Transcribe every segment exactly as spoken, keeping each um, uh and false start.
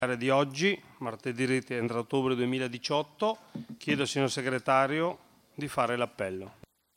Di oggi, martedì trenta ottobre duemiladiciotto, chiedo al signor segretario di fare l'appello.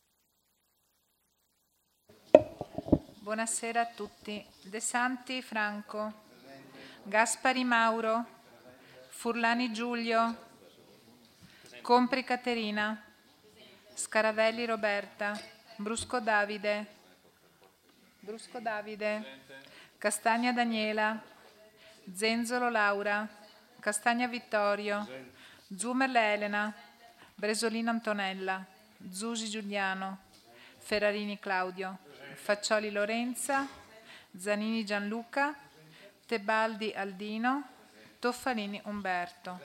Buonasera a tutti. De Santi Franco, Gaspari Mauro, Furlani Giulio, Compri Caterina, Scaravelli Roberta, Brusco Davide, Brusco Davide, Castagna Daniela, Zenzolo Laura, Castagna Vittorio, Zumerle Elena, Bresolina Antonella, Zusi Giuliano, Ferrarini Claudio, Faccioli Lorenza, Zanini Gianluca, Tebaldi Aldino, Toffalini Umberto.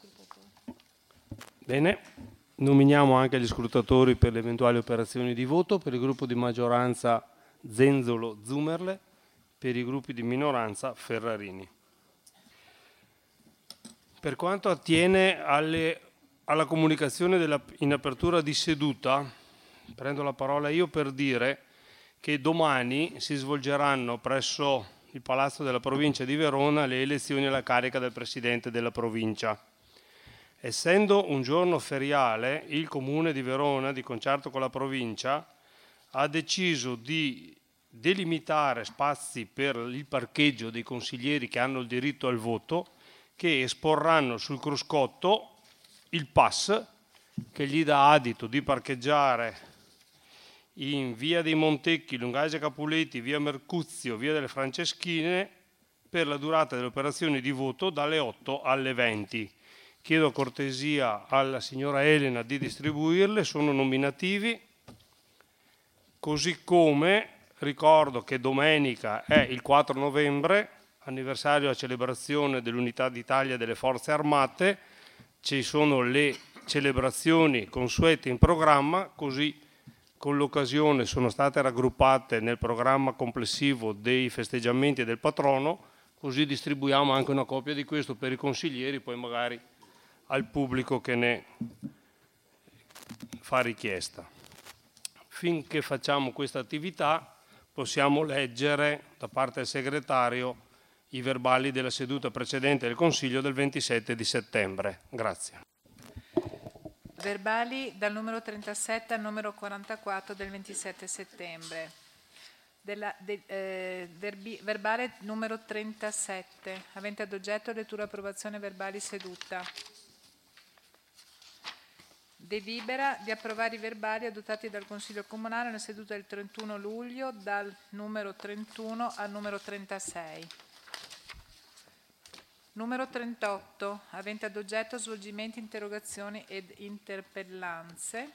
Bene, nominiamo anche gli scrutatori per le eventuali operazioni di voto. Per il gruppo di maggioranza Zenzolo Zumerle, per i gruppi di minoranza Ferrarini. Per quanto attiene alle, alla comunicazione della, in apertura di seduta, prendo la parola io per dire che domani si svolgeranno presso il Palazzo della Provincia di Verona le elezioni alla carica del Presidente della Provincia. Essendo un giorno feriale, il Comune di Verona, di concerto con la Provincia, ha deciso di delimitare spazi per il parcheggio dei consiglieri che hanno il diritto al voto, che esporranno sul cruscotto il pass che gli dà adito di parcheggiare in via dei Montecchi, Lungasia Capuleti, via Mercuzio, via delle Franceschine per la durata delle operazioni di voto dalle otto alle venti. Chiedo cortesia alla signora Elena di distribuirle, sono nominativi, così come ricordo che domenica è il quattro novembre, anniversario della celebrazione dell'Unità d'Italia delle Forze Armate, ci sono le celebrazioni consuete in programma, così con l'occasione sono state raggruppate nel programma complessivo dei festeggiamenti del patrono, così distribuiamo anche una copia di questo per i consiglieri, poi magari al pubblico che ne fa richiesta. Finché facciamo questa attività possiamo leggere da parte del segretario i verbali della seduta precedente del Consiglio del ventisette di settembre. Grazie. Verbali dal numero trentasette al numero quarantaquattro del ventisette settembre. Della, de, eh, verbi, verbale numero trentasette, avente ad oggetto lettura e approvazione verbali seduta. Delibera di approvare i verbali adottati dal Consiglio Comunale nella seduta del trentuno luglio dal numero trentuno al numero trentasei. Numero trentotto, avente ad oggetto svolgimenti, interrogazioni ed interpellanze.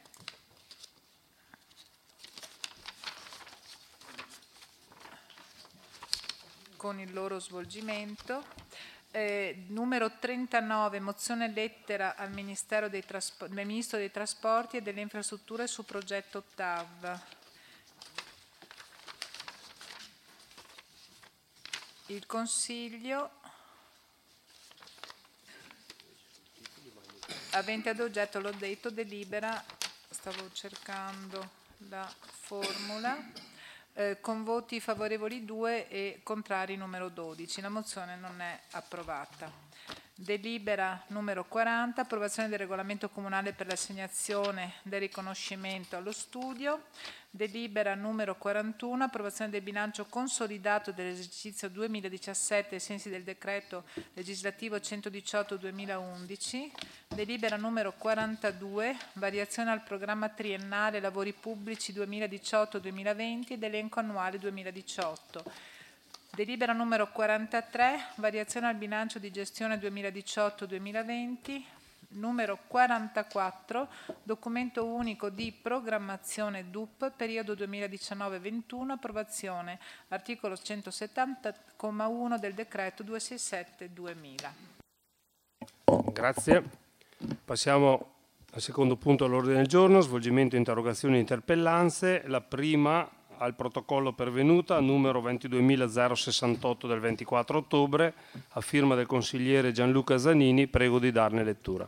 Con il loro svolgimento. Eh, numero trentanove, mozione lettera al Ministero dei Traspo- del Ministro dei Trasporti e delle Infrastrutture su progetto T A V. Il Consiglio, avente ad oggetto, l'ho detto, delibera, stavo cercando la formula, eh, con voti favorevoli due e contrari numero dodici. La mozione non è approvata. Delibera numero quaranta, approvazione del regolamento comunale per l'assegnazione del riconoscimento allo studio. Delibera numero quarantuno, approvazione del bilancio consolidato dell'esercizio duemiladiciassette ai sensi del decreto legislativo centodiciotto duemilaundici. Delibera numero quarantadue, variazione al programma triennale lavori pubblici duemiladiciotto duemilaventi ed elenco annuale duemiladiciotto. Delibera numero quarantatré, variazione al bilancio di gestione duemiladiciotto duemilaventi. Numero quarantaquattro, documento unico di programmazione D U P, periodo duemiladiciannove ventuno, approvazione, articolo centosettanta, comma uno del decreto duecentosessantasette duemila. Grazie. Passiamo al secondo punto all'ordine del giorno, svolgimento interrogazioni e interpellanze. La prima al protocollo pervenuta, numero ventiduemilasessantotto del ventiquattro ottobre, a firma del consigliere Gianluca Zanini. Prego di darne lettura.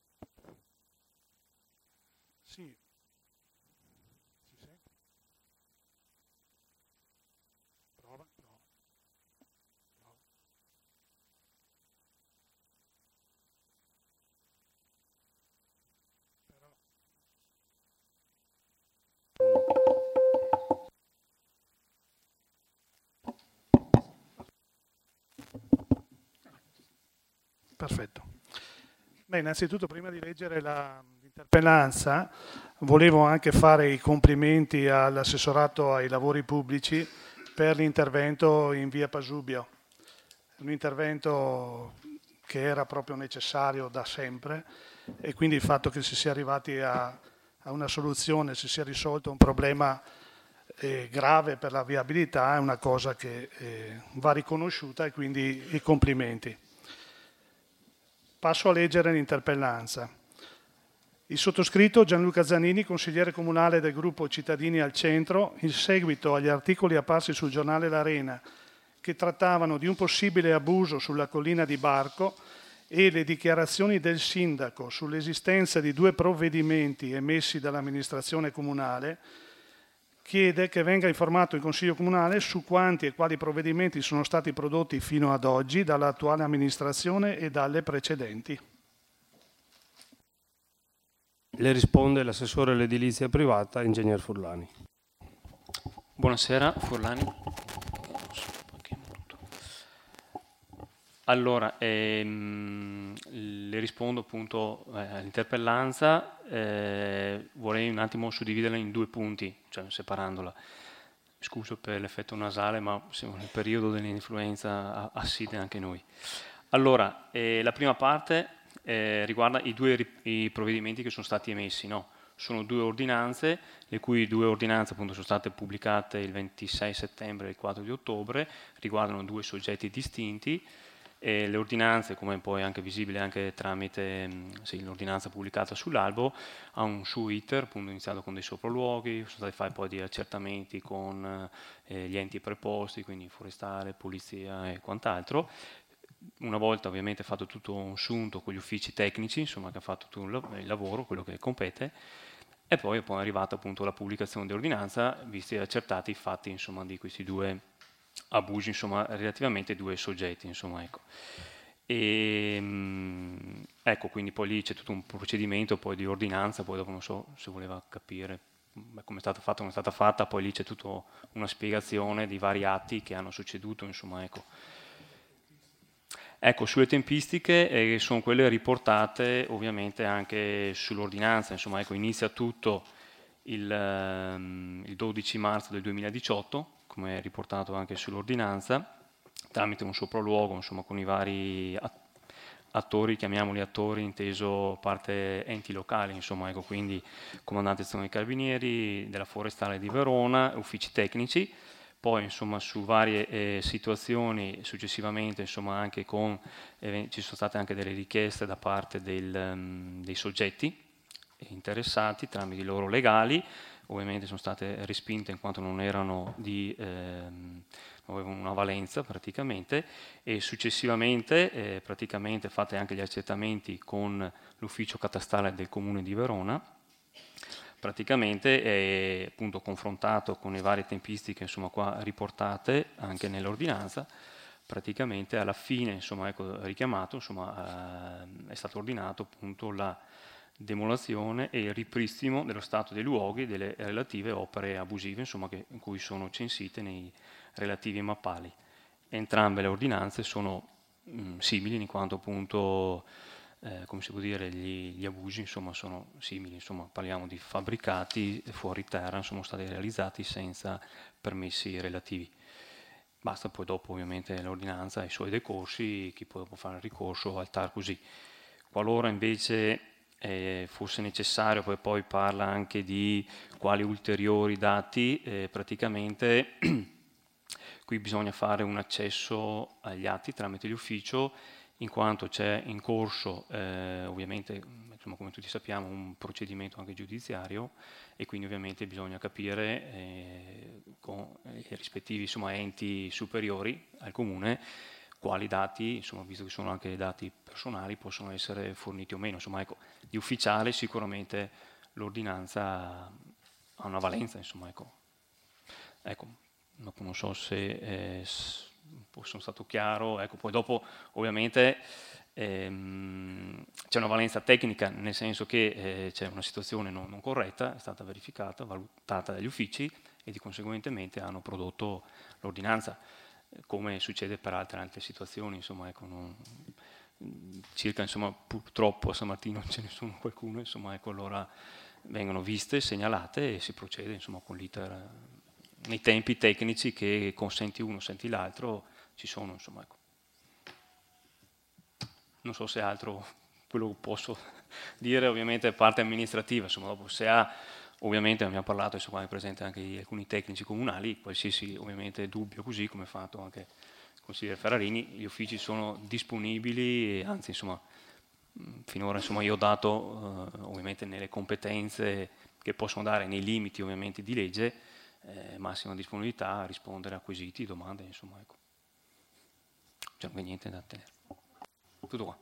Sì. Perfetto. Beh, innanzitutto, prima di leggere l'interpellanza, volevo anche fare i complimenti all'assessorato ai lavori pubblici per l'intervento in via Pasubio. Un intervento che era proprio necessario da sempre, e quindi il fatto che si sia arrivati a, a una soluzione, si sia risolto un problema eh, grave per la viabilità, è una cosa che eh, va riconosciuta, e quindi i complimenti. Passo a leggere l'interpellanza. Il sottoscritto Gianluca Zanini, consigliere comunale del gruppo Cittadini al Centro, in seguito agli articoli apparsi sul giornale L'Arena che trattavano di un possibile abuso sulla collina di Barco e le dichiarazioni del sindaco sull'esistenza di due provvedimenti emessi dall'amministrazione comunale, chiede che venga informato il Consiglio Comunale su quanti e quali provvedimenti sono stati prodotti fino ad oggi dall'attuale amministrazione e dalle precedenti. Le risponde l'assessore all'edilizia privata, ingegner Furlani. Buonasera, Furlani. Allora, ehm, le rispondo appunto eh, all'interpellanza, eh, vorrei un attimo suddividerla in due punti, cioè separandola. Scuso per l'effetto nasale, ma nel periodo dell'influenza asside anche noi. Allora, eh, la prima parte eh, riguarda i due i provvedimenti che sono stati emessi, no? Sono due ordinanze, le cui due ordinanze appunto sono state pubblicate il ventisei settembre e il quattro di ottobre, riguardano due soggetti distinti. E le ordinanze, come poi è anche visibile anche tramite sì, l'ordinanza pubblicata sull'albo, ha un suo iter, appunto iniziato con dei sopralluoghi, sono stati fatti poi degli accertamenti con eh, gli enti preposti, quindi forestale, polizia e quant'altro. Una volta ovviamente fatto tutto un sunto con gli uffici tecnici, insomma, che ha fatto tutto il lavoro, quello che compete, e poi è poi arrivata appunto la pubblicazione dell'ordinanza, visti e accertati i fatti insomma, di questi due abusi, insomma, relativamente ai due soggetti, insomma, ecco. E, mh, ecco, quindi poi lì c'è tutto un procedimento poi di ordinanza, poi dopo non so se voleva capire come è stata fatta, come è stata fatta, poi lì c'è tutta una spiegazione dei vari atti che hanno succeduto, insomma, ecco. Ecco, sulle tempistiche eh, sono quelle riportate ovviamente anche sull'ordinanza, insomma, ecco, inizia tutto il, ehm, il dodici marzo del duemiladiciotto, come è riportato anche sull'ordinanza, tramite un sopralluogo, insomma, con i vari attori, chiamiamoli attori, inteso parte enti locali, insomma, ecco, quindi comandante dei carabinieri, della forestale di Verona, uffici tecnici, poi insomma su varie eh, situazioni successivamente, insomma, anche con, eh, ci sono state anche delle richieste da parte del, um, dei soggetti interessati tramite i loro legali, ovviamente sono state respinte in quanto non erano di ehm, non avevano una valenza praticamente, e successivamente eh, praticamente fate anche gli accertamenti con l'ufficio catastale del comune di Verona, praticamente è appunto confrontato con le varie tempistiche insomma qua riportate anche nell'ordinanza, praticamente alla fine insomma ecco richiamato insomma eh, è stato ordinato appunto la demolazione e il ripristino dello stato dei luoghi e delle relative opere abusive insomma, che, in cui sono censite nei relativi mappali. Entrambe le ordinanze sono mh, simili in quanto appunto eh, come si può dire gli, gli abusi insomma, sono simili, insomma, parliamo di fabbricati fuori terra, sono stati realizzati senza permessi relativi. Basta poi dopo ovviamente l'ordinanza e i suoi decorsi, chi poi può fare il ricorso al T A R così. Qualora invece eh, fosse necessario, poi, poi parla anche di quali ulteriori dati, eh, praticamente qui bisogna fare un accesso agli atti tramite l'ufficio, in quanto c'è in corso eh, ovviamente, insomma, come tutti sappiamo, un procedimento anche giudiziario, e quindi ovviamente bisogna capire eh, con i rispettivi insomma, enti superiori al comune quali dati, insomma, visto che sono anche dati personali, possono essere forniti o meno. Insomma, ecco, di ufficiale sicuramente l'ordinanza ha una valenza, insomma, ecco. Ecco, dopo non so se eh, sono stato chiaro, ecco, poi dopo ovviamente ehm, c'è una valenza tecnica, nel senso che eh, c'è una situazione non, non corretta, è stata verificata, valutata dagli uffici e di conseguentemente hanno prodotto l'ordinanza, come succede per altre, altre situazioni, insomma, ecco, non, circa, insomma, purtroppo a San Martino ce ne sono qualcuno, insomma, ecco, allora vengono viste, segnalate e si procede, insomma, con l'iter nei tempi tecnici che consenti uno, senti l'altro, ci sono, insomma, ecco. Non so se altro quello che posso dire, ovviamente è parte amministrativa, insomma, dopo se ha, ovviamente abbiamo parlato, insomma, è presente anche alcuni tecnici comunali, qualsiasi ovviamente dubbio così, come ha fatto anche il consigliere Ferrarini, gli uffici sono disponibili, e anzi, insomma, finora, insomma, io ho dato eh, ovviamente nelle competenze che possono dare nei limiti ovviamente di legge, eh, massima disponibilità a rispondere a quesiti, domande, insomma, ecco. C'è niente da tenere. Tutto qua.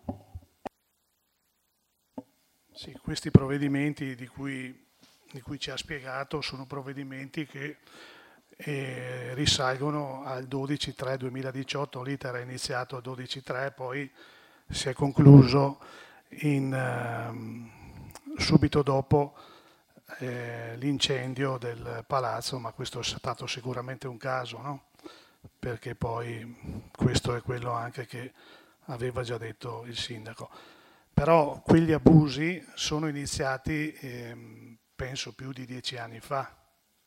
Sì, questi provvedimenti di cui, di cui ci ha spiegato sono provvedimenti che eh, risalgono al dodici tre duemiladiciotto, l'iter è iniziato il dodici tre, poi si è concluso in, eh, subito dopo eh, l'incendio del palazzo, ma questo è stato sicuramente un caso, no? Perché poi questo è quello anche che aveva già detto il sindaco. Però quegli abusi sono iniziati, eh, penso, più di dieci anni fa.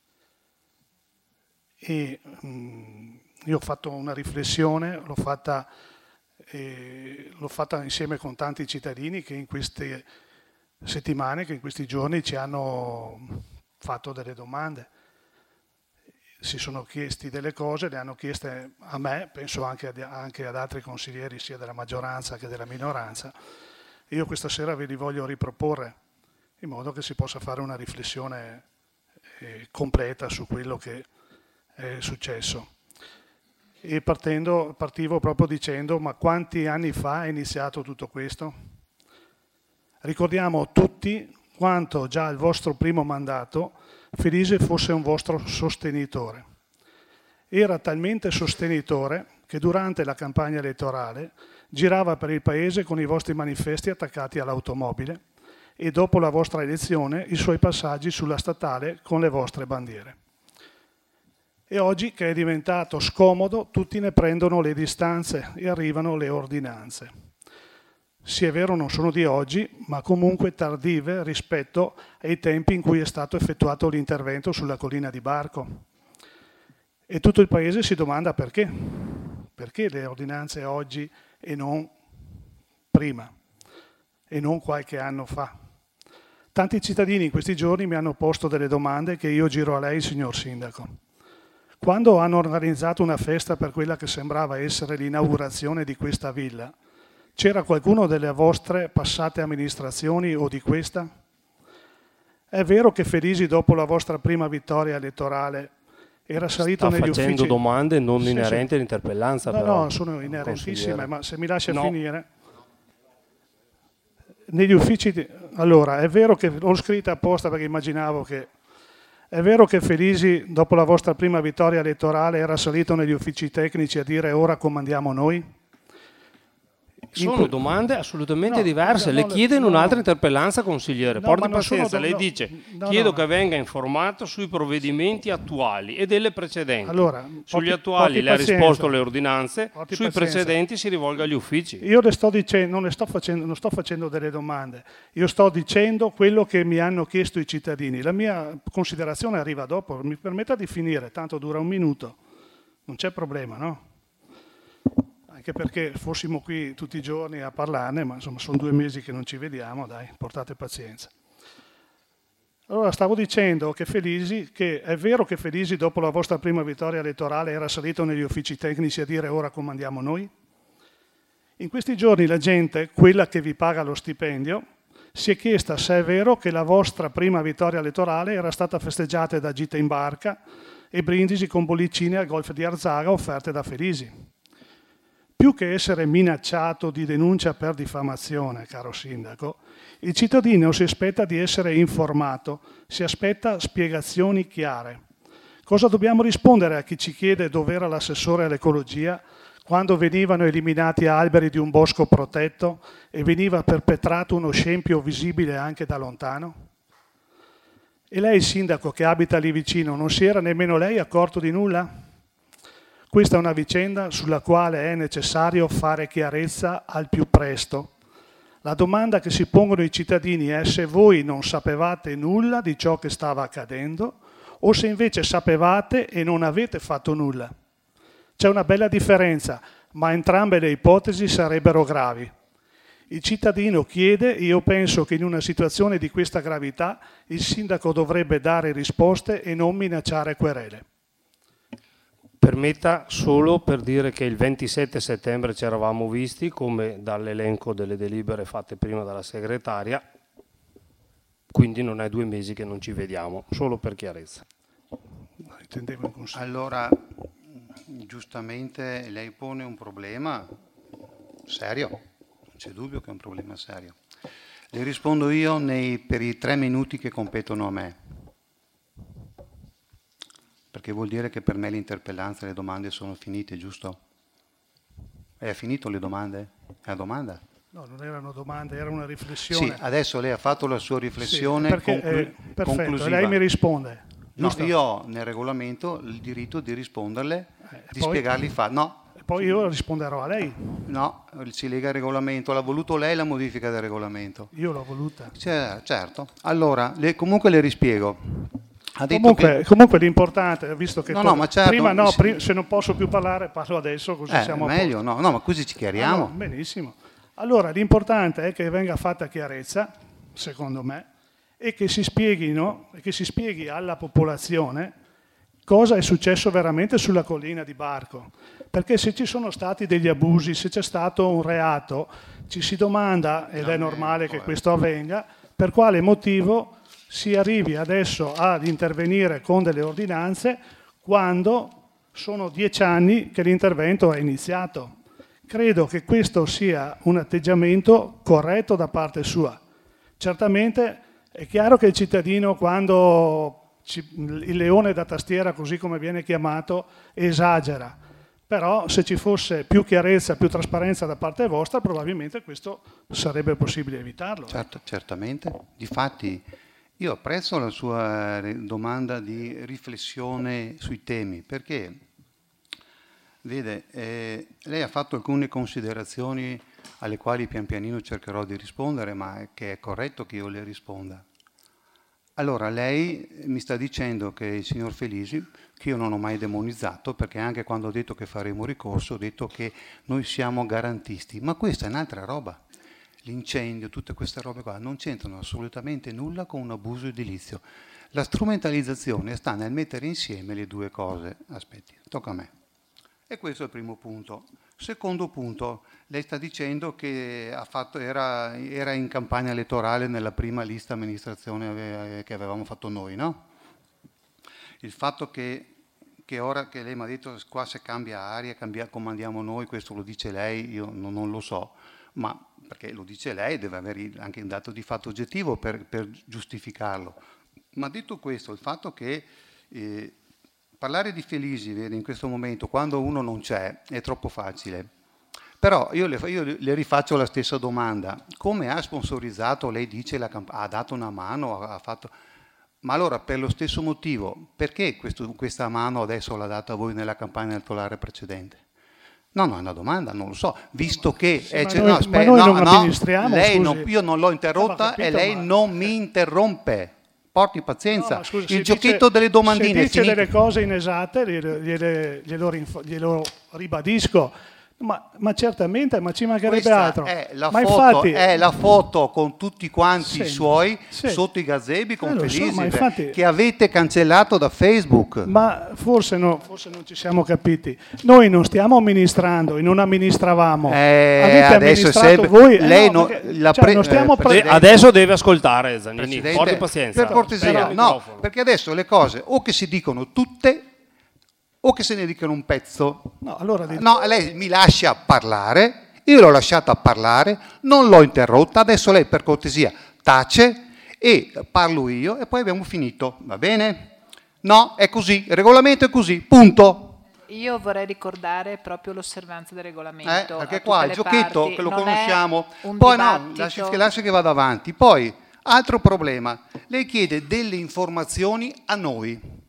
E mh, io ho fatto una riflessione, l'ho fatta, eh, l'ho fatta insieme con tanti cittadini che in queste settimane, che in questi giorni ci hanno fatto delle domande. Si sono chiesti delle cose, le hanno chieste a me, penso anche ad, anche ad altri consiglieri sia della maggioranza che della minoranza. Io questa sera ve li voglio riproporre in modo che si possa fare una riflessione eh, completa su quello che è successo. E partendo, partivo proprio dicendo: ma quanti anni fa è iniziato tutto questo? Ricordiamo tutti quanto già al vostro primo mandato Felise fosse un vostro sostenitore. Era talmente sostenitore che durante la campagna elettorale girava per il paese con i vostri manifesti attaccati all'automobile e dopo la vostra elezione i suoi passaggi sulla statale con le vostre bandiere. E oggi che è diventato scomodo, tutti ne prendono le distanze e arrivano le ordinanze. Sì, è vero, non sono di oggi, ma comunque tardive rispetto ai tempi in cui è stato effettuato l'intervento sulla collina di Barco. E tutto il paese si domanda perché. Perché le ordinanze oggi e non prima, e non qualche anno fa. Tanti cittadini in questi giorni mi hanno posto delle domande che io giro a lei, signor Sindaco. Quando hanno organizzato una festa per quella che sembrava essere l'inaugurazione di questa villa, c'era qualcuno delle vostre passate amministrazioni o di questa? È vero che Felisi, dopo la vostra prima vittoria elettorale, era salito Sta negli uffici... Sta facendo domande non sì, inerenti sì. all'interpellanza, no, però. No, sono inerentissime, ma se mi lascia no. finire... Negli uffici... Di... Allora, è vero che... L'ho scritta apposta perché immaginavo che... È vero che Felisi, dopo la vostra prima vittoria elettorale, era salito negli uffici tecnici a dire ora comandiamo noi? Sono domande assolutamente no, diverse, no, le chiedo in no, un'altra no. interpellanza, consigliere. No, Porti ma non sono pazienza, do- lei no, dice no, chiedo no. che venga informato sui provvedimenti attuali e delle precedenti. Allora, Sugli porti- attuali porti le ha pazienza. risposto alle ordinanze, Porti sui pazienza. precedenti si rivolga agli uffici. Io le sto dicendo, non le sto facendo, non sto facendo delle domande, io sto dicendo quello che mi hanno chiesto i cittadini. La mia considerazione arriva dopo, mi permetta di finire, tanto dura un minuto, non c'è problema, no? Anche perché fossimo qui tutti i giorni a parlarne, ma insomma sono due mesi che non ci vediamo, dai, portate pazienza. Allora stavo dicendo che Felisi, che è vero che Felisi dopo la vostra prima vittoria elettorale era salito negli uffici tecnici a dire ora comandiamo noi? In questi giorni la gente, quella che vi paga lo stipendio, si è chiesta se è vero che la vostra prima vittoria elettorale era stata festeggiata da gite in barca e brindisi con bollicine al golf di Arzaga offerte da Felisi. Più che essere minacciato di denuncia per diffamazione, caro sindaco, il cittadino si aspetta di essere informato, si aspetta spiegazioni chiare. Cosa dobbiamo rispondere a chi ci chiede dov'era l'assessore all'ecologia quando venivano eliminati alberi di un bosco protetto e veniva perpetrato uno scempio visibile anche da lontano? E lei, sindaco, che abita lì vicino, non si era nemmeno lei accorto di nulla? Questa è una vicenda sulla quale è necessario fare chiarezza al più presto. La domanda che si pongono i cittadini è se voi non sapevate nulla di ciò che stava accadendo o se invece sapevate e non avete fatto nulla. C'è una bella differenza, ma entrambe le ipotesi sarebbero gravi. Il cittadino chiede e io penso che in una situazione di questa gravità il sindaco dovrebbe dare risposte e non minacciare querele. Permetta solo per dire che il ventisette settembre ci eravamo visti, come dall'elenco delle delibere fatte prima dalla segretaria, quindi non è due mesi che non ci vediamo, solo per chiarezza. Allora, giustamente lei pone un problema serio, non c'è dubbio che è un problema serio. Le rispondo io nei, per i tre minuti che competono a me. Perché vuol dire che per me l'interpellanza e le domande sono finite, giusto? È finito le domande? È una domanda? No, non erano domande, era una riflessione. Sì, adesso lei ha fatto la sua riflessione, sì, perché, conclu- eh, perfetto, conclusiva. Lei mi risponde. No, io ho nel regolamento il diritto di risponderle, eh, di poi, spiegarli i fatti. No. Poi io risponderò a lei. No, si lega il regolamento. L'ha voluto lei la modifica del regolamento? Io l'ho voluta. Cioè, certo. Allora, le, comunque le rispiego. Ha detto comunque, che... comunque l'importante, visto che no, no, ma certo, prima no, sì. prima, se non posso più parlare parlo adesso così eh, siamo meglio, a no, no, ma così ci chiariamo. Ah, no, benissimo. Allora l'importante è che venga fatta chiarezza, secondo me, e che si spieghino, che si spieghi alla popolazione cosa è successo veramente sulla collina di Barco. Perché se ci sono stati degli abusi, se c'è stato un reato, ci si domanda, ed è normale che questo avvenga, per quale motivo si arrivi adesso ad intervenire con delle ordinanze quando sono dieci anni che l'intervento è iniziato. Credo che questo sia un atteggiamento corretto da parte sua. Certamente è chiaro che il cittadino, quando ci, il leone da tastiera, così come viene chiamato, esagera. Però se ci fosse più chiarezza, più trasparenza da parte vostra, probabilmente questo sarebbe possibile evitarlo. Certo, certamente. Difatti, io apprezzo la sua domanda di riflessione sui temi, perché, vede, eh, lei ha fatto alcune considerazioni alle quali pian pianino cercherò di rispondere, ma è che è corretto che io le risponda. Allora, lei mi sta dicendo che il signor Felisi, che io non ho mai demonizzato, perché anche quando ho detto che faremo ricorso, ho detto che noi siamo garantisti, ma questa è un'altra roba. L'incendio, tutte queste robe qua non c'entrano assolutamente nulla con un abuso edilizio. La strumentalizzazione sta nel mettere insieme le due cose. Aspetti, tocca a me. E questo è il primo punto. Secondo punto, lei sta dicendo che ha fatto, era, era in campagna elettorale nella prima lista amministrazione che avevamo fatto noi, no? Il fatto che, che ora che lei mi ha detto qua se cambia aria, cambia, comandiamo noi, questo lo dice lei, io non, non lo so, ma perché lo dice lei, deve avere anche un dato di fatto oggettivo per, per giustificarlo. Ma detto questo, il fatto che eh, parlare di Felisi, vede, in questo momento, quando uno non c'è, è troppo facile. Però io le, io le rifaccio la stessa domanda. Come ha sponsorizzato, lei dice, la camp- ha dato una mano, ha fatto... Ma allora, per lo stesso motivo, perché questo, questa mano adesso l'ha data a voi nella campagna elettorale precedente? No, no, è una domanda, non lo so, visto che... Sì, eh, ma cioè, noi, no, aspetta, ma noi no, non no, amministriamo, lei non, scusi. io non l'ho interrotta capito, e lei ma... non mi interrompe. Porti pazienza, no, scusa, il giochetto dice, delle domandine se dice è finito. delle cose inesatte, glielo, glielo, glielo, rinfo, glielo ribadisco, ma, ma certamente, ma ci mancherebbe Questa altro. È la, ma foto, infatti, è la foto con tutti quanti sì, i suoi sì. sotto i gazebi con eh, Felisi, so, infatti, che avete cancellato da Facebook. Ma forse, no, forse non ci siamo capiti. Noi non stiamo amministrando e non amministravamo. Eh, Avete adesso amministrato sempre, voi? Eh, lei no, no, perché, la cioè, pre- non stiamo eh, pre- Adesso deve ascoltare Zanini, Presidente, porti pazienza. per cortesia, Però, no, perché adesso le cose o che si dicono tutte o che se ne dicono un pezzo. No, allora, no, lei mi lascia parlare. Io l'ho lasciata parlare, non l'ho interrotta, adesso lei per cortesia tace e parlo io e poi abbiamo finito, va bene? No, è così, il regolamento è così, punto. Io vorrei ricordare proprio l'osservanza del regolamento. Eh, perché qua il giochetto parti, che lo non conosciamo, un poi no, dibattito. lasci, lasci che vada avanti. Poi, altro problema, lei chiede delle informazioni a noi.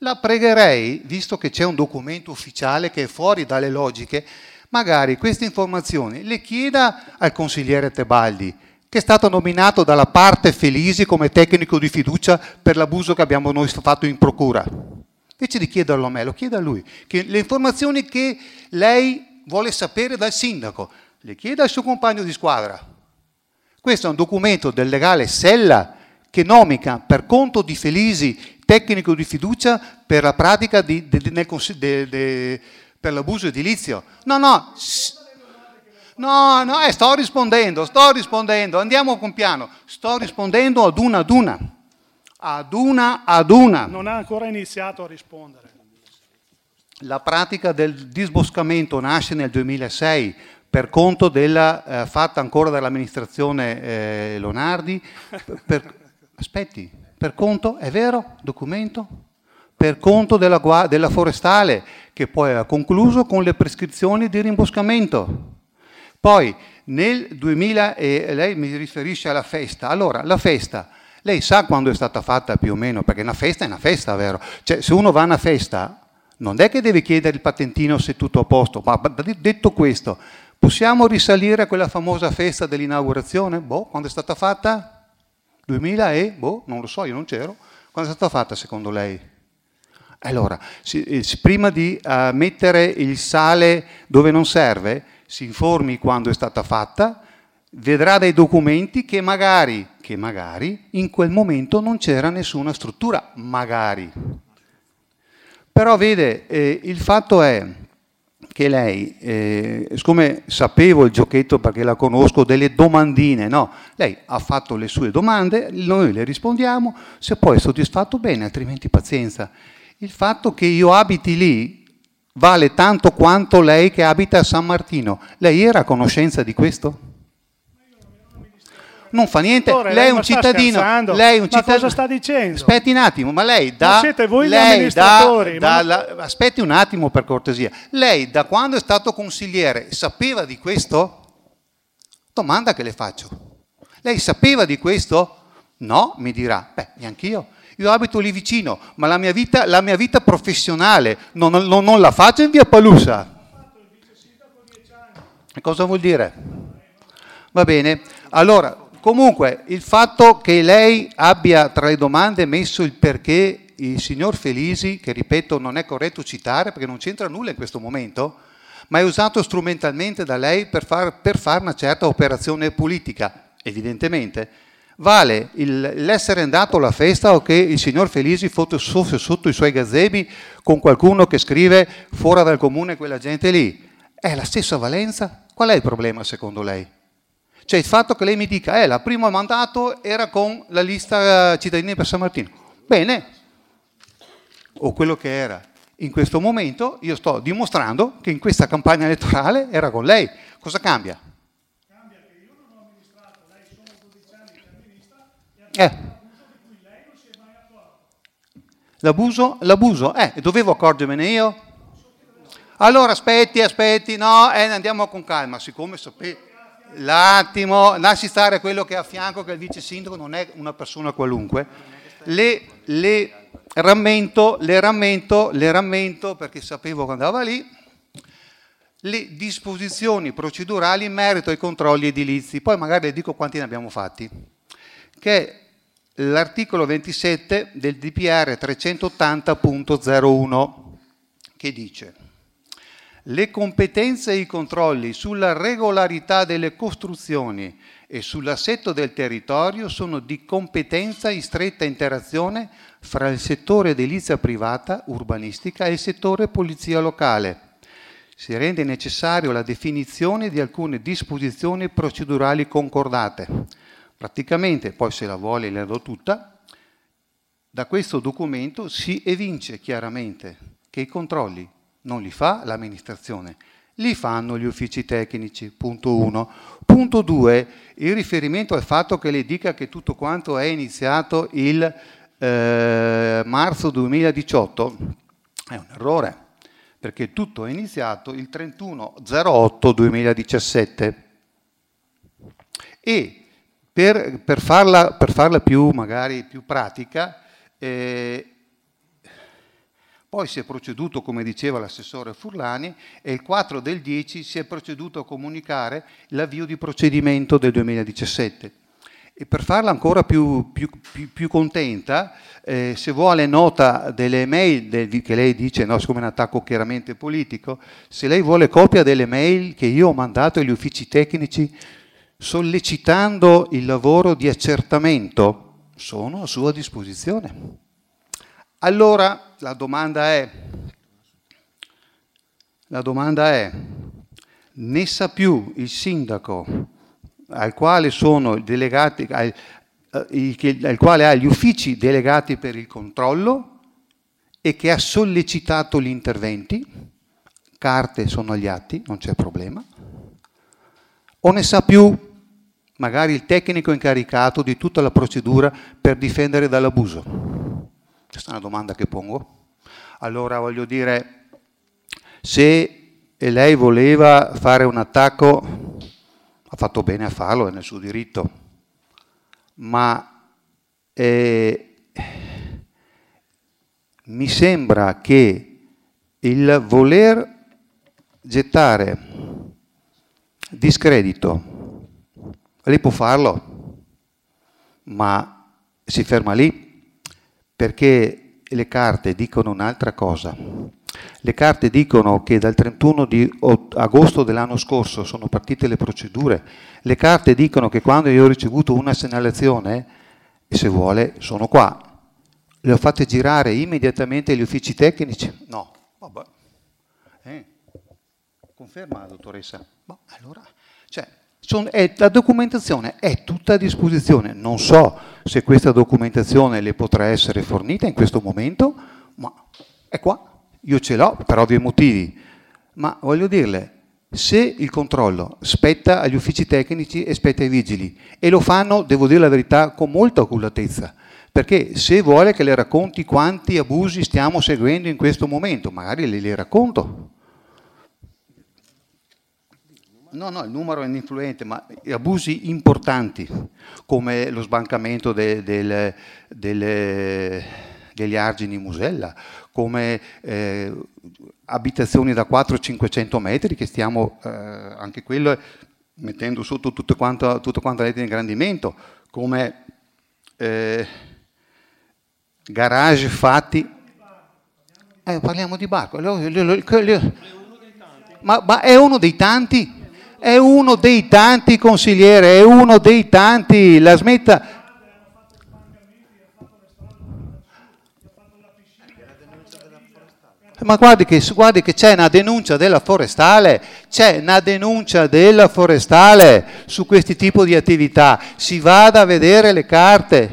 La pregherei, visto che c'è un documento ufficiale che è fuori dalle logiche, magari queste informazioni le chieda al consigliere Tebaldi, che è stato nominato dalla parte Felisi come tecnico di fiducia per l'abuso che abbiamo noi fatto in procura. Invece di chiederlo a me, lo chieda a lui. Che le informazioni che lei vuole sapere dal sindaco, le chieda al suo compagno di squadra. Questo è un documento del legale Sella che nomica per conto di Felisi tecnico di fiducia per la pratica di, de, de, nel, de, de, per l'abuso edilizio. No, no, no, no, eh, sto rispondendo, sto rispondendo, andiamo con piano, sto rispondendo ad una ad una, ad una ad una. Non ha ancora iniziato a rispondere. La pratica del disboscamento nasce nel duemilasei per conto della, eh, fatta ancora dall'amministrazione eh, Lonardi, per, aspetti, per conto, è vero, documento, per conto della, della forestale, che poi ha concluso con le prescrizioni di rimboscamento. Poi nel duemila, e lei mi riferisce alla festa, allora la festa, lei sa quando è stata fatta più o meno, perché una festa è una festa, vero? Cioè se uno va a una festa non è che deve chiedere il patentino se è tutto a posto, ma detto questo, possiamo risalire a quella famosa festa dell'inaugurazione? Boh, quando è stata fatta? duemila e? Boh, non lo so, io non c'ero. Quando è stata fatta secondo lei? Allora, si, prima di uh, mettere il sale dove non serve, si informi quando è stata fatta, vedrà dai documenti che magari, che magari in quel momento non c'era nessuna struttura, magari. Però vede, eh, il fatto è che lei, eh, siccome sapevo il giochetto perché la conosco, delle domandine, no? Lei ha fatto le sue domande, noi le rispondiamo, se poi è soddisfatto bene, altrimenti pazienza. Il fatto che io abiti lì vale tanto quanto lei che abita a San Martino. Lei era a conoscenza di questo? Non fa niente, Dottore, lei è lei un ma sta cittadino. scherzando? Lei è un Ma cittadino. cosa sta dicendo? Aspetti un attimo, ma lei da. Ma siete voi gli lei amministratori, da, ma- da, la, aspetti un attimo per cortesia. Lei da quando è stato consigliere sapeva di questo? Domanda che le faccio. Lei sapeva di questo? No, mi dirà. Beh, neanch'io. Io abito lì vicino, ma la mia vita, la mia vita professionale non, non, non la faccio in via Palusa. E cosa vuol dire? Va bene. Allora, comunque, il fatto che lei abbia tra le domande messo il perché il signor Felisi, che ripeto non è corretto citare perché non c'entra nulla in questo momento, ma è usato strumentalmente da lei per far, per fare una certa operazione politica, evidentemente, vale il, l'essere andato alla festa o che il signor Felisi fosse sotto, sotto i suoi gazebi con qualcuno che scrive fuori dal comune quella gente lì. È la stessa valenza? Qual è il problema secondo lei? Cioè il fatto che lei mi dica, eh, il primo mandato era con la lista cittadini per San Martino. Bene, o quello che era. In questo momento io sto dimostrando che in questa campagna elettorale era con lei. Cosa cambia? Cambia che io non ho amministrato, lei sono dodici anni che amministra e ha fatto un abuso di cui lei non si è mai accorto. L'abuso? L'abuso? Eh, dovevo accorgermene io? Allora aspetti, aspetti, no, eh, andiamo con calma, siccome sapete... L'attimo, lasci stare quello che è a fianco, che è il vice sindaco, non è una persona qualunque. Le, le rammento, le rammento, le rammento, perché sapevo che andava lì, le disposizioni procedurali in merito ai controlli edilizi. Poi magari le dico quanti ne abbiamo fatti. Che è l'articolo ventisette del D P R trecentottanta punto zero uno, che dice: le competenze e i controlli sulla regolarità delle costruzioni e sull'assetto del territorio sono di competenza in stretta interazione fra il settore edilizia privata, urbanistica e il settore polizia locale. Si rende necessario la definizione di alcune disposizioni procedurali concordate. Praticamente, poi se la vuole le do tutta, da questo documento si evince chiaramente che i controlli non li fa l'amministrazione, li fanno gli uffici tecnici, punto uno. Punto due, il riferimento al fatto che le dica che tutto quanto è iniziato il eh, marzo duemiladiciotto è un errore, perché tutto è iniziato il trentuno zero otto duemiladiciassette. E per, per, farla, per farla più, magari più pratica, eh, poi si è proceduto, come diceva l'assessore Furlani, e il quattro del dieci si è proceduto a comunicare l'avvio di procedimento del duemiladiciassette. E per farla ancora più, più, più, più contenta, eh, se vuole nota delle mail del, che lei dice, no, siccome è un attacco chiaramente politico, se lei vuole copia delle mail che io ho mandato agli uffici tecnici sollecitando il lavoro di accertamento, sono a sua disposizione. Allora la domanda è, la domanda è, ne sa più il sindaco al quale sono delegati, al, al quale ha gli uffici delegati per il controllo e che ha sollecitato gli interventi, carte sono agli atti, non c'è problema, o ne sa più magari il tecnico incaricato di tutta la procedura per difendere dall'abuso? Questa è una domanda che pongo. Allora voglio dire, se lei voleva fare un attacco, ha fatto bene a farlo, è nel suo diritto, ma eh, mi sembra che il voler gettare discredito, lei può farlo, ma si ferma lì, perché le carte dicono un'altra cosa. Le carte dicono che dal trentuno di agosto dell'anno scorso sono partite le procedure. Le carte dicono che quando io ho ricevuto una segnalazione, e se vuole sono qua, le ho fatte girare immediatamente agli uffici tecnici? No, vabbè. Eh. Conferma la dottoressa? Boh, allora, cioè, son, è, la documentazione è tutta a disposizione. Non so se questa documentazione le potrà essere fornita in questo momento, ma è qua. Io ce l'ho per ovvi motivi, ma voglio dirle, se il controllo spetta agli uffici tecnici e spetta ai vigili, e lo fanno, devo dire la verità, con molta oculatezza, perché se vuole che le racconti quanti abusi stiamo seguendo in questo momento, magari le, le racconto. No, no, il numero è influente, ma abusi importanti, come lo sbancamento de, del, del, degli argini Musella, come eh, abitazioni da quattrocento cinquecento metri che stiamo eh, anche quello mettendo sotto tutto quanto, tutto quanto la rete di ingrandimento, come eh, garage fatti. Eh, parliamo di Barco. Ma, ma è uno dei tanti? È uno dei tanti, consigliere, è uno dei tanti. La smetta. Ma guardi che, guardi che c'è una denuncia della forestale, c'è una denuncia della forestale su questi tipi di attività. Si vada a vedere le carte.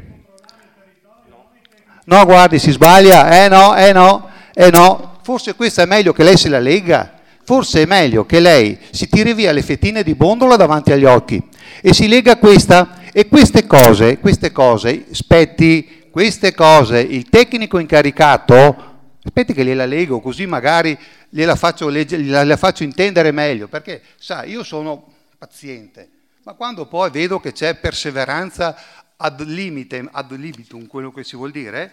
No, guardi, si sbaglia. Eh no, eh no, eh no. Forse questa è meglio che lei se la legga. Forse è meglio che lei si tiri via le fettine di bondola davanti agli occhi e si lega questa. E queste cose, queste cose, aspetti, queste cose, il tecnico incaricato... Aspetti che gliela leggo, così magari gliela faccio, legge, gliela faccio intendere meglio, perché sa, io sono paziente, ma quando poi vedo che c'è perseveranza ad limitem, ad libitum, quello che si vuol dire,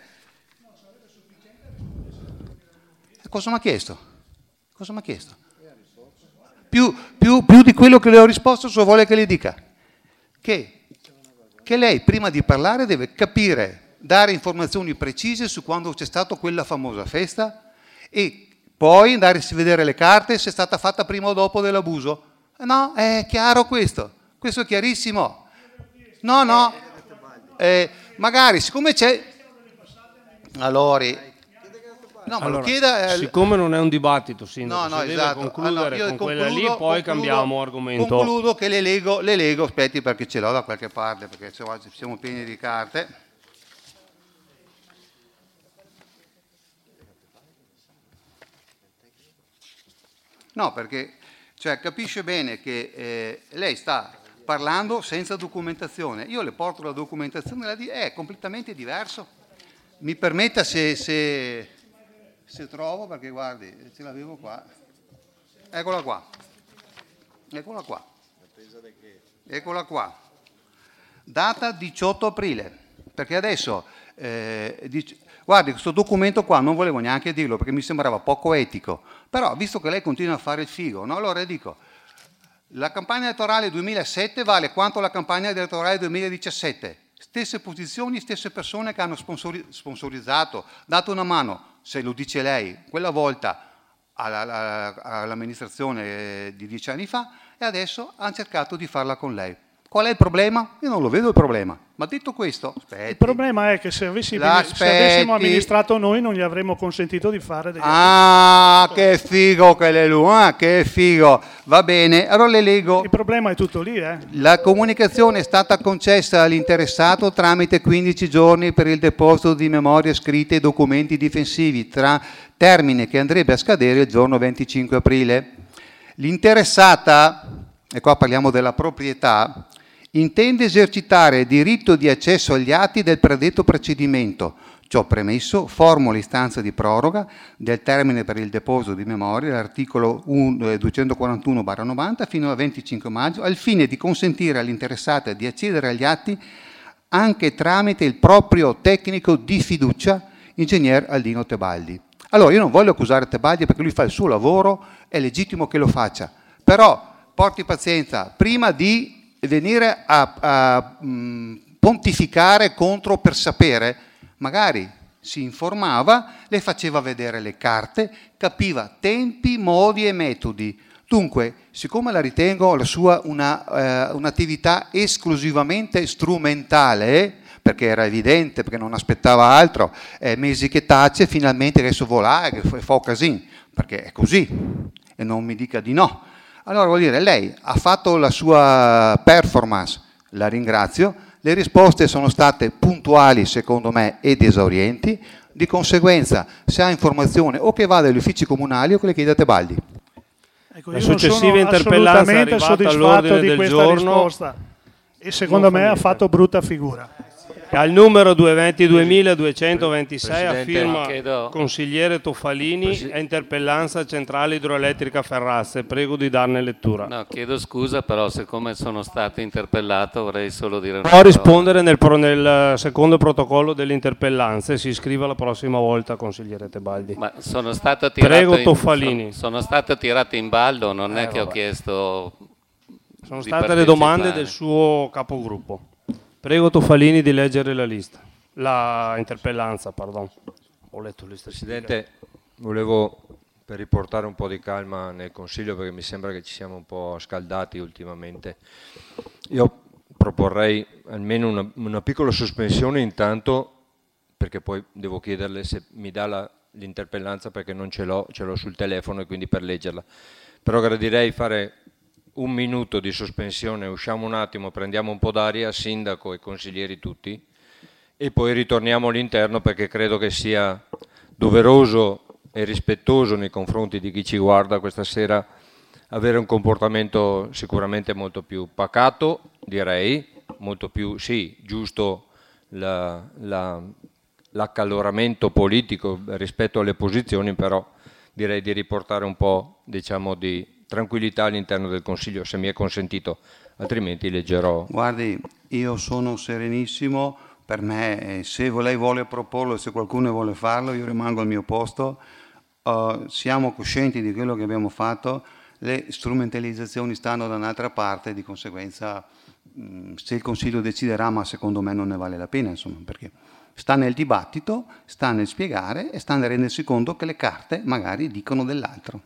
cosa mi ha chiesto? Cosa mi ha chiesto? Più, più, più di quello che le ho risposto, se vuole che le dica che, che lei prima di parlare deve capire, dare informazioni precise su quando c'è stata quella famosa festa e poi andare a vedere le carte se è stata fatta prima o dopo dell'abuso. No, è chiaro questo, questo è chiarissimo. No, no, eh, magari siccome c'è... Allora, no, ma allora, lo chieda, eh, siccome non è un dibattito, sindaco, no, no, se esatto. deve concludere allora, con concludo, quella lì, poi concludo, cambiamo argomento. Concludo che le leggo, le leggo, aspetti perché ce l'ho da qualche parte, perché siamo pieni di carte. No, perché cioè, capisce bene che eh, lei sta parlando senza documentazione. Io le porto la documentazione e la di- è completamente diverso. Mi permetta se, se, se trovo, perché guardi, ce l'avevo qua. Eccola qua. Eccola qua. Eccola qua. Data diciotto aprile, perché adesso... Eh, dic- Guardi, questo documento qua non volevo neanche dirlo perché mi sembrava poco etico, però visto che lei continua a fare il figo, no? Allora dico, la campagna elettorale duemilasette vale quanto la campagna elettorale duemiladiciassette. Stesse posizioni, stesse persone che hanno sponsori- sponsorizzato, dato una mano, se lo dice lei, quella volta alla- alla- all'amministrazione di dieci anni fa e adesso hanno cercato di farla con lei. Qual è il problema? Io non lo vedo il problema. Ma detto questo, aspetti. Il problema è che se, avessi, se L'aspetti. avessimo amministrato noi non gli avremmo consentito di fare degli Ah, che figo che le lu, ah, che figo. Va bene, allora le leggo. Il problema è tutto lì, eh. La comunicazione è stata concessa all'interessato tramite quindici giorni per il deposito di memorie scritte e documenti difensivi, tra termine che andrebbe a scadere il giorno venticinque aprile. L'interessata, e qua parliamo della proprietà, intende esercitare il diritto di accesso agli atti del predetto procedimento. Ciò premesso, formula istanza di proroga del termine per il deposito di memoria, l'articolo duecentoquarantuno barra novanta, fino al venticinque maggio, al fine di consentire all'interessata di accedere agli atti anche tramite il proprio tecnico di fiducia, ingegner Aldino Tebaldi. Allora, io non voglio accusare Tebaldi perché lui fa il suo lavoro, è legittimo che lo faccia, però porti pazienza, prima di venire a, a mh, pontificare contro per sapere, magari si informava, le faceva vedere le carte, capiva tempi, modi e metodi. Dunque, siccome la ritengo la sua una, eh, un'attività esclusivamente strumentale, perché era evidente, perché non aspettava altro, eh, mesi che tace, finalmente adesso vola e fa casino, perché è così, e non mi dica di no. Allora vuol dire, lei ha fatto la sua performance, la ringrazio, le risposte sono state puntuali secondo me ed esaurienti, di conseguenza se ha informazione o che vada agli uffici comunali o che le chieda a Tebaldi. Ecco, La io non successiva sono interpellanza è assolutamente arrivata soddisfatto all'ordine di del questa giorno. risposta e secondo Non me fa ha niente. fatto brutta figura. Al numero duemiladuecentoventisei a Presidente, firma chiedo- consigliere Toffalini Presi- e interpellanza centrale idroelettrica Ferrasse. Prego di darne lettura. No, chiedo scusa, però siccome sono stato interpellato vorrei solo dire una Può parola. rispondere nel, pro- nel secondo protocollo delle interpellanze, si iscriva la prossima volta, consigliere Tebaldi. Ma sono stato tirato Prego, in, Toffalini. Sono, sono stato tirato in ballo, non Eh, è che ho vabbè. chiesto Sono di state le domande partecipare. del suo capogruppo. Prego Toffalini di leggere la lista, la interpellanza, pardon. Ho letto lista. Presidente, volevo per riportare un po' di calma nel Consiglio perché mi sembra che ci siamo un po' scaldati ultimamente. Io proporrei almeno una, una piccola sospensione intanto, perché poi devo chiederle se mi dà la, l'interpellanza perché non ce l'ho, ce l'ho sul telefono e quindi per leggerla. Però gradirei fare un minuto di sospensione, usciamo un attimo, prendiamo un po' d'aria, sindaco e consiglieri tutti, e poi ritorniamo all'interno perché credo che sia doveroso e rispettoso nei confronti di chi ci guarda questa sera avere un comportamento sicuramente molto più pacato, direi, molto più, sì, giusto la, la, l'accaloramento politico rispetto alle posizioni, però direi di riportare un po', diciamo, di tranquillità all'interno del Consiglio, se mi è consentito, altrimenti leggerò. Guardi, io sono serenissimo, per me, eh, se lei vuole proporlo, se qualcuno vuole farlo, io rimango al mio posto. Uh, siamo coscienti di quello che abbiamo fatto, le strumentalizzazioni stanno da un'altra parte, di conseguenza mh, se il Consiglio deciderà, ma secondo me non ne vale la pena, insomma, perché sta nel dibattito, sta nel spiegare e sta nel rendersi conto che le carte magari dicono dell'altro.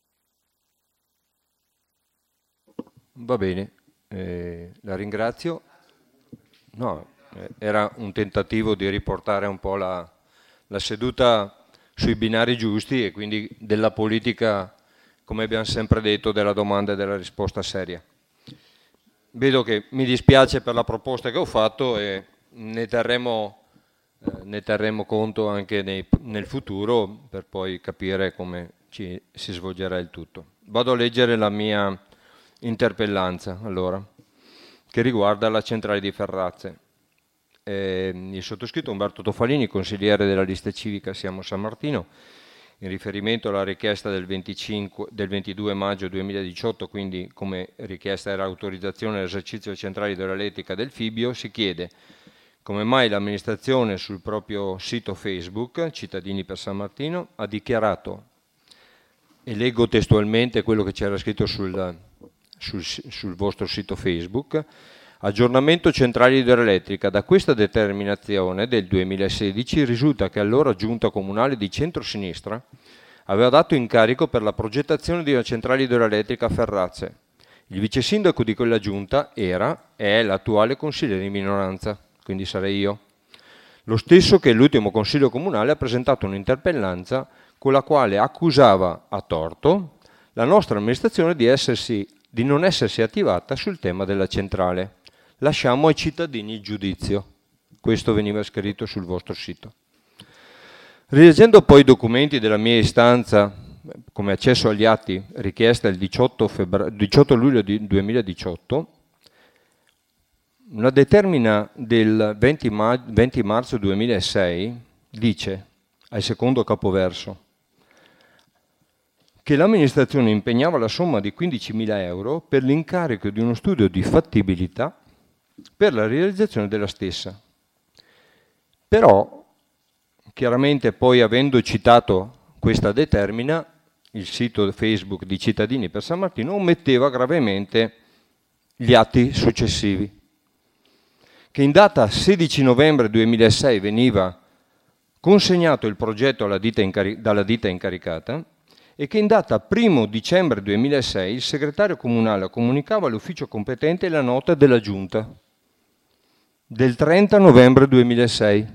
Va bene, eh, la ringrazio. No, eh, era un tentativo di riportare un po' la, la seduta sui binari giusti e quindi della politica, come abbiamo sempre detto, della domanda e della risposta seria. Vedo che mi dispiace per la proposta che ho fatto e ne terremo, eh, ne terremo conto anche nei, nel futuro per poi capire come ci, si svolgerà il tutto. Vado a leggere la mia interpellanza, allora, che riguarda la centrale di Ferrazze. Eh, il sottoscritto Umberto Toffalini, consigliere della lista civica Siamo San Martino, in riferimento alla richiesta del, venticinque, del ventidue maggio duemiladiciotto, quindi come richiesta era autorizzazione all'esercizio centrale idroelettrica del Fibbio, si chiede come mai l'amministrazione sul proprio sito Facebook, Cittadini per San Martino, ha dichiarato, e leggo testualmente quello che c'era scritto sul, sul, sul vostro sito Facebook: aggiornamento centrale idroelettrica. Da questa determinazione del duemilasedici risulta che allora giunta comunale di centrosinistra aveva dato incarico per la progettazione di una centrale idroelettrica a Ferrazze. Il vice sindaco di quella giunta era e è l'attuale consigliere di minoranza, quindi sarei io. Lo stesso che l'ultimo consiglio comunale ha presentato un'interpellanza con la quale accusava a torto la nostra amministrazione di, essersi, di non essersi attivata sul tema della centrale. Lasciamo ai cittadini il giudizio. Questo veniva scritto sul vostro sito. Rileggendo poi i documenti della mia istanza come accesso agli atti richiesta il diciotto, febbra- diciotto luglio di duemiladiciotto, una determina del venti, ma- venti marzo duemilasei dice, al secondo capoverso, che l'amministrazione impegnava la somma di quindicimila euro per l'incarico di uno studio di fattibilità per la realizzazione della stessa. Però, chiaramente poi avendo citato questa determina, il sito Facebook di Cittadini per San Martino ometteva gravemente gli atti successivi, che in data sedici novembre duemilasei veniva consegnato il progetto alla ditta incari- dalla ditta incaricata e che in data primo dicembre duemilasei il segretario comunale comunicava all'ufficio competente la nota della giunta del trenta novembre duemilasei,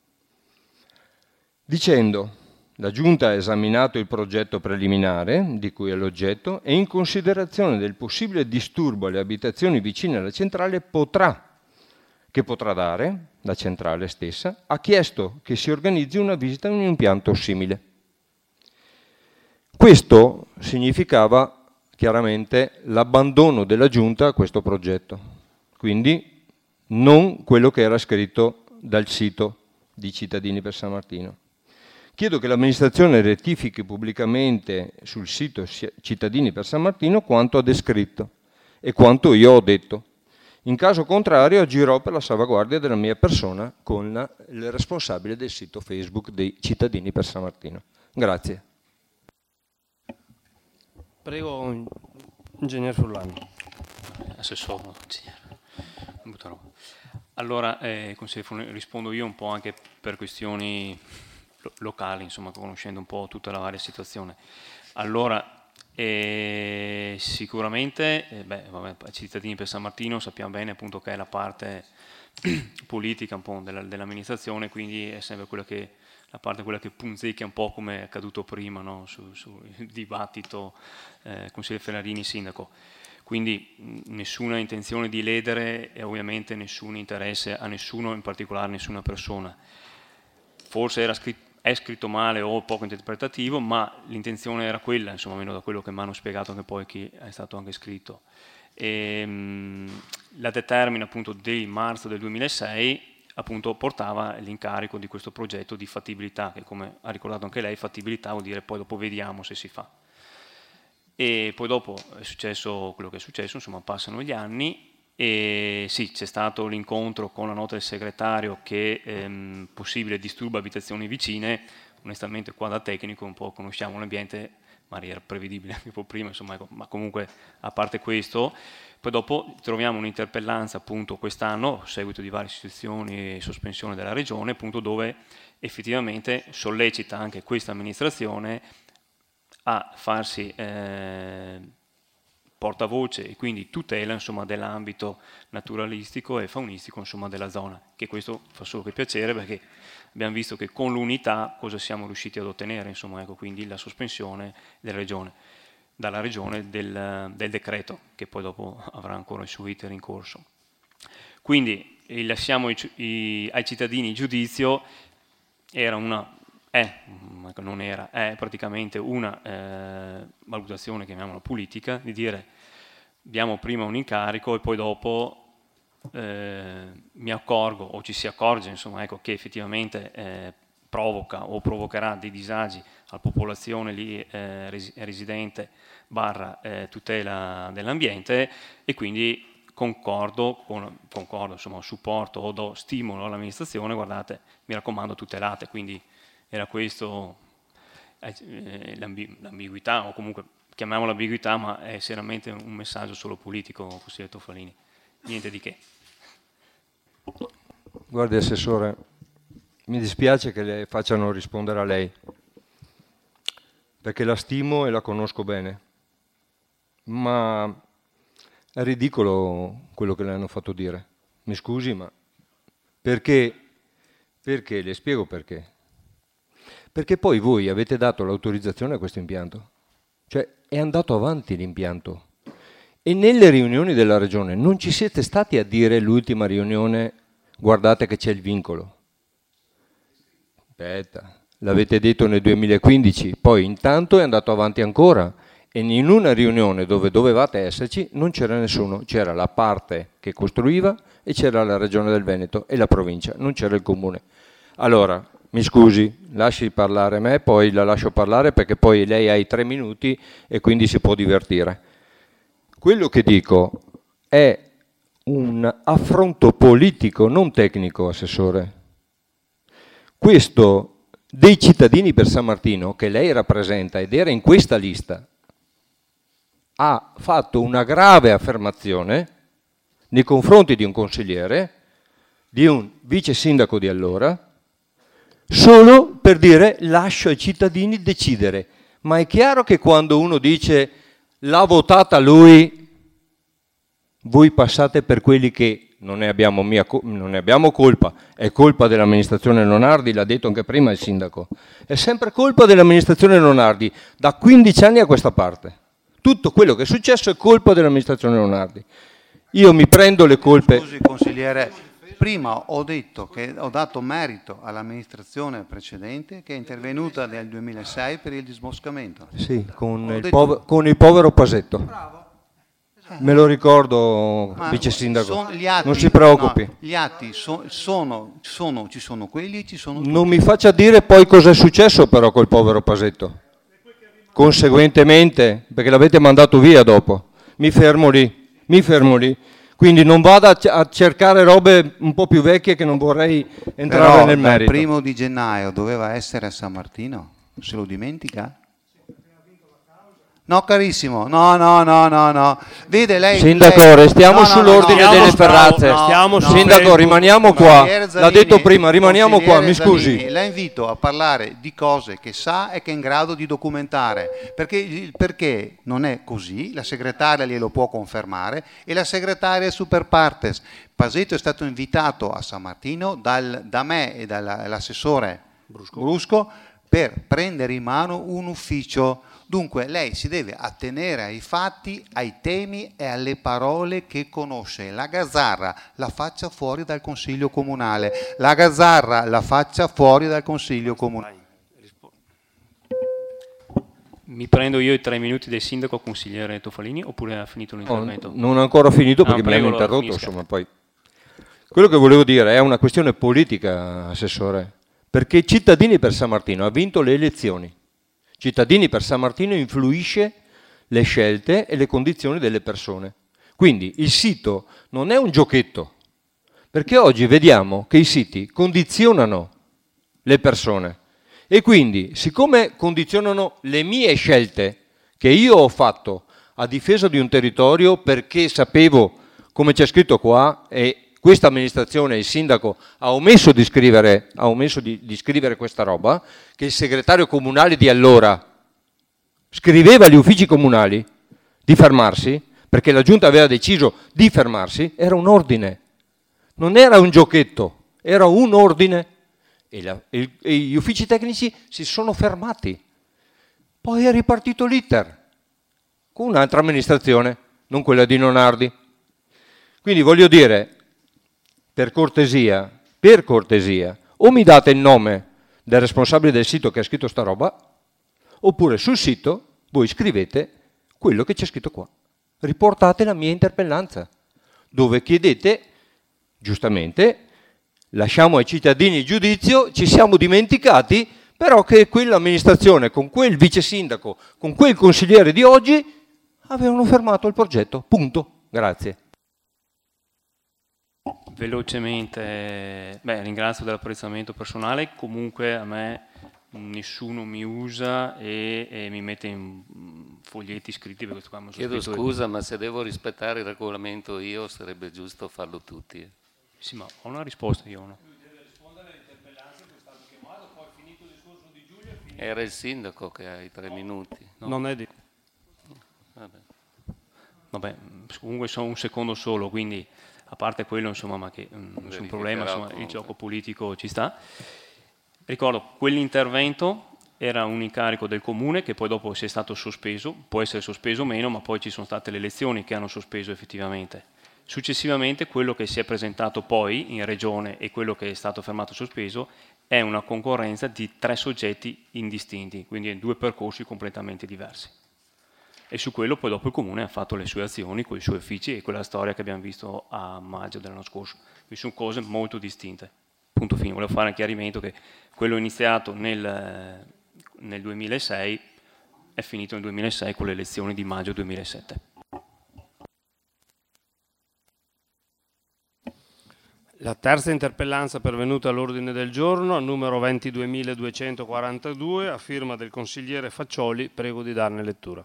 dicendo: la Giunta ha esaminato il progetto preliminare di cui è l'oggetto e in considerazione del possibile disturbo alle abitazioni vicine alla centrale potrà, che potrà dare, la centrale stessa, ha chiesto che si organizzi una visita in un impianto simile. Questo significava chiaramente l'abbandono della Giunta a questo progetto, quindi non quello che era scritto dal sito di Cittadini per San Martino. Chiedo che l'amministrazione rettifichi pubblicamente sul sito Cittadini per San Martino quanto ha descritto e quanto io ho detto. In caso contrario agirò per la salvaguardia della mia persona con la, il responsabile del sito Facebook dei Cittadini per San Martino. Grazie. Prego, ingegner Furlani. Assessore, allora, eh, rispondo io un po' anche per questioni locali, insomma, conoscendo un po' tutta la varia situazione. Allora, eh, sicuramente, eh, beh, vabbè, Cittadini per San Martino sappiamo bene appunto che è la parte politica un po' della, dell'amministrazione, quindi è sempre quella che, la parte quella che punzecchia un po' come è accaduto prima, no? Sul su dibattito eh, consigliere Ferrarini, sindaco. Quindi nessuna intenzione di ledere e ovviamente nessun interesse a nessuno, in particolare a nessuna persona. Forse era scritto, è scritto male o poco interpretativo, ma l'intenzione era quella, insomma, almeno da quello che mi hanno spiegato anche poi chi è stato anche scritto. E, mh, la determina appunto di marzo del duemilasei appunto portava l'incarico di questo progetto di fattibilità, che come ha ricordato anche lei, fattibilità vuol dire poi dopo vediamo se si fa. E poi dopo è successo quello che è successo, insomma passano gli anni. E sì, c'è stato l'incontro con la nota del segretario che ehm, possibile disturbo abitazioni vicine. Onestamente qua da tecnico un po' conosciamo l'ambiente, ma era prevedibile anche un po' prima, insomma, ecco, ma comunque a parte questo, poi dopo troviamo un'interpellanza appunto quest'anno, a seguito di varie situazioni e sospensione della regione, appunto dove effettivamente sollecita anche questa amministrazione a farsi eh, portavoce e quindi tutela insomma, dell'ambito naturalistico e faunistico insomma, della zona, che questo fa solo che piacere perché abbiamo visto che con l'unità cosa siamo riusciti ad ottenere, insomma, ecco, quindi la sospensione della regione, dalla regione del, del decreto che poi dopo avrà ancora il suo iter in corso. Quindi eh, lasciamo i, i, ai cittadini il giudizio, era una È, non era, è praticamente una eh, valutazione, chiamiamola politica, di dire diamo prima un incarico e poi dopo eh, mi accorgo o ci si accorge insomma, ecco, che effettivamente eh, provoca o provocherà dei disagi alla popolazione lì eh, residente barra eh, tutela dell'ambiente e quindi concordo, con, concordo insomma, supporto o do stimolo all'amministrazione, guardate, mi raccomando, tutelate. Quindi era questo eh, l'ambi- l'ambiguità, o comunque chiamiamola ambiguità, ma è seriamente un messaggio solo politico, consigliere Toffolini, niente di che. Guardi Assessore, mi dispiace che le facciano rispondere a lei, perché la stimo e la conosco bene, ma è ridicolo quello che le hanno fatto dire. Mi scusi, ma perché? Perché? Le spiego perché. Perché poi voi avete dato l'autorizzazione a questo impianto, cioè è andato avanti l'impianto. E nelle riunioni della Regione non ci siete stati a dire l'ultima riunione, guardate che c'è il vincolo. Aspetta, l'avete detto nel duemilaquindici, poi intanto è andato avanti ancora e in una riunione dove dovevate esserci non c'era nessuno, c'era la parte che costruiva e c'era la Regione del Veneto e la provincia, non c'era il comune. Allora, mi scusi, lasci parlare me, poi la lascio parlare perché poi lei ha i tre minuti e quindi si può divertire. Quello che dico è un affronto politico, non tecnico, Assessore. Questo dei cittadini per San Martino, che lei rappresenta ed era in questa lista, ha fatto una grave affermazione nei confronti di un consigliere, di un vice sindaco di allora, solo per dire lascio ai cittadini decidere. Ma è chiaro che quando uno dice l'ha votata lui, voi passate per quelli che non ne abbiamo, mia, non ne abbiamo colpa, è colpa dell'amministrazione Lonardi, l'ha detto anche prima il sindaco, è sempre colpa dell'amministrazione Lonardi, da quindici anni a questa parte. Tutto quello che è successo è colpa dell'amministrazione Lonardi. Io mi prendo le colpe. Scusi consigliere, prima ho detto che ho dato merito all'amministrazione precedente che è intervenuta nel duemilasei per il disboscamento. Sì, con, il, detto... povero, con il povero Pasetto. Bravo. Me lo ricordo, ma vice sindaco, atti, non si preoccupi. No, gli atti so, sono, sono, ci sono quelli e ci sono tutti. Non mi faccia dire poi cosa è successo però col povero Pasetto. Conseguentemente, perché l'avete mandato via dopo. Mi fermo lì, mi fermo lì. Quindi non vada a cercare robe un po' più vecchie che non vorrei entrare però, nel merito. Il primo di gennaio doveva essere a San Martino, se lo dimentica? No carissimo, no no no no no. Vede lei Sindaco, lei... restiamo no, sull'ordine no, no, delle no, ferrazze. no, Stiamo no, Sindaco, no, rimaniamo qua. L'ha detto prima, rimaniamo qua, mi scusi. Zanini, la invito a parlare di cose che sa e che è in grado di documentare, perché, perché non è così, la segretaria glielo può confermare e la segretaria è super partes. Pasetto è stato invitato a San Martino dal, da me e dall'assessore Brusco. Brusco per prendere in mano un ufficio. Dunque lei si deve attenere ai fatti, ai temi e alle parole che conosce. La Gazzarra la faccia fuori dal Consiglio Comunale. La Gazzarra la faccia fuori dal Consiglio Comunale. Mi prendo io i tre minuti del sindaco consigliere Toffolini oppure ha finito l'intervento? No, non ho ancora finito perché ah, mi hanno interrotto. Insomma, poi. Quello che volevo dire è una questione politica, Assessore, perché Cittadini per San Martino ha vinto le elezioni. Cittadini per San Martino influisce le scelte e le condizioni delle persone. Quindi il sito non è un giochetto, perché oggi vediamo che i siti condizionano le persone e quindi siccome condizionano le mie scelte che io ho fatto a difesa di un territorio perché sapevo, come c'è scritto qua, e questa amministrazione, il sindaco, ha omesso di scrivere, ha omesso di, di scrivere questa roba, che il segretario comunale di allora scriveva agli uffici comunali di fermarsi, perché la giunta aveva deciso di fermarsi, era un ordine, non era un giochetto, era un ordine e, la, e, e gli uffici tecnici si sono fermati. Poi è ripartito l'iter con un'altra amministrazione, non quella di Lonardi. Quindi voglio dire, per cortesia, per cortesia, o mi date il nome del responsabile del sito che ha scritto sta roba, oppure sul sito voi scrivete quello che c'è scritto qua. Riportate la mia interpellanza, dove chiedete, giustamente, lasciamo ai cittadini il giudizio, ci siamo dimenticati, però che quell'amministrazione, con quel vice sindaco, con quel consigliere di oggi, avevano fermato il progetto. Punto. Grazie. Velocemente, beh, ringrazio dell'apprezzamento personale, comunque a me nessuno mi usa e, e mi mette in foglietti scritti per questo qua. Chiedo scusa, ma se devo rispettare il regolamento io, sarebbe giusto farlo tutti. Sì, ma ho una risposta io, no? Era il sindaco che ha i tre minuti. No. Non è di... Vabbè. Vabbè, comunque sono un secondo solo, quindi a parte quello, insomma, ma che non è un problema, insomma, il gioco politico ci sta. Ricordo, quell'intervento era un incarico del comune che poi dopo si è stato sospeso, può essere sospeso o meno, ma poi ci sono state le elezioni che hanno sospeso effettivamente. Successivamente quello che si è presentato poi in regione e quello che è stato fermato sospeso è una concorrenza di tre soggetti indistinti, quindi due percorsi completamente diversi. E su quello poi dopo il comune ha fatto le sue azioni con i suoi uffici e quella storia che abbiamo visto a maggio dell'anno scorso. Quindi sono cose molto distinte. Punto fine. Volevo fare un chiarimento che quello iniziato nel, nel duemilasei è finito nel duemilasei con le elezioni di maggio duemilasette. La terza interpellanza pervenuta all'ordine del giorno, numero ventiduemiladuecentoquarantadue, a firma del consigliere Faccioli. Prego di darne lettura.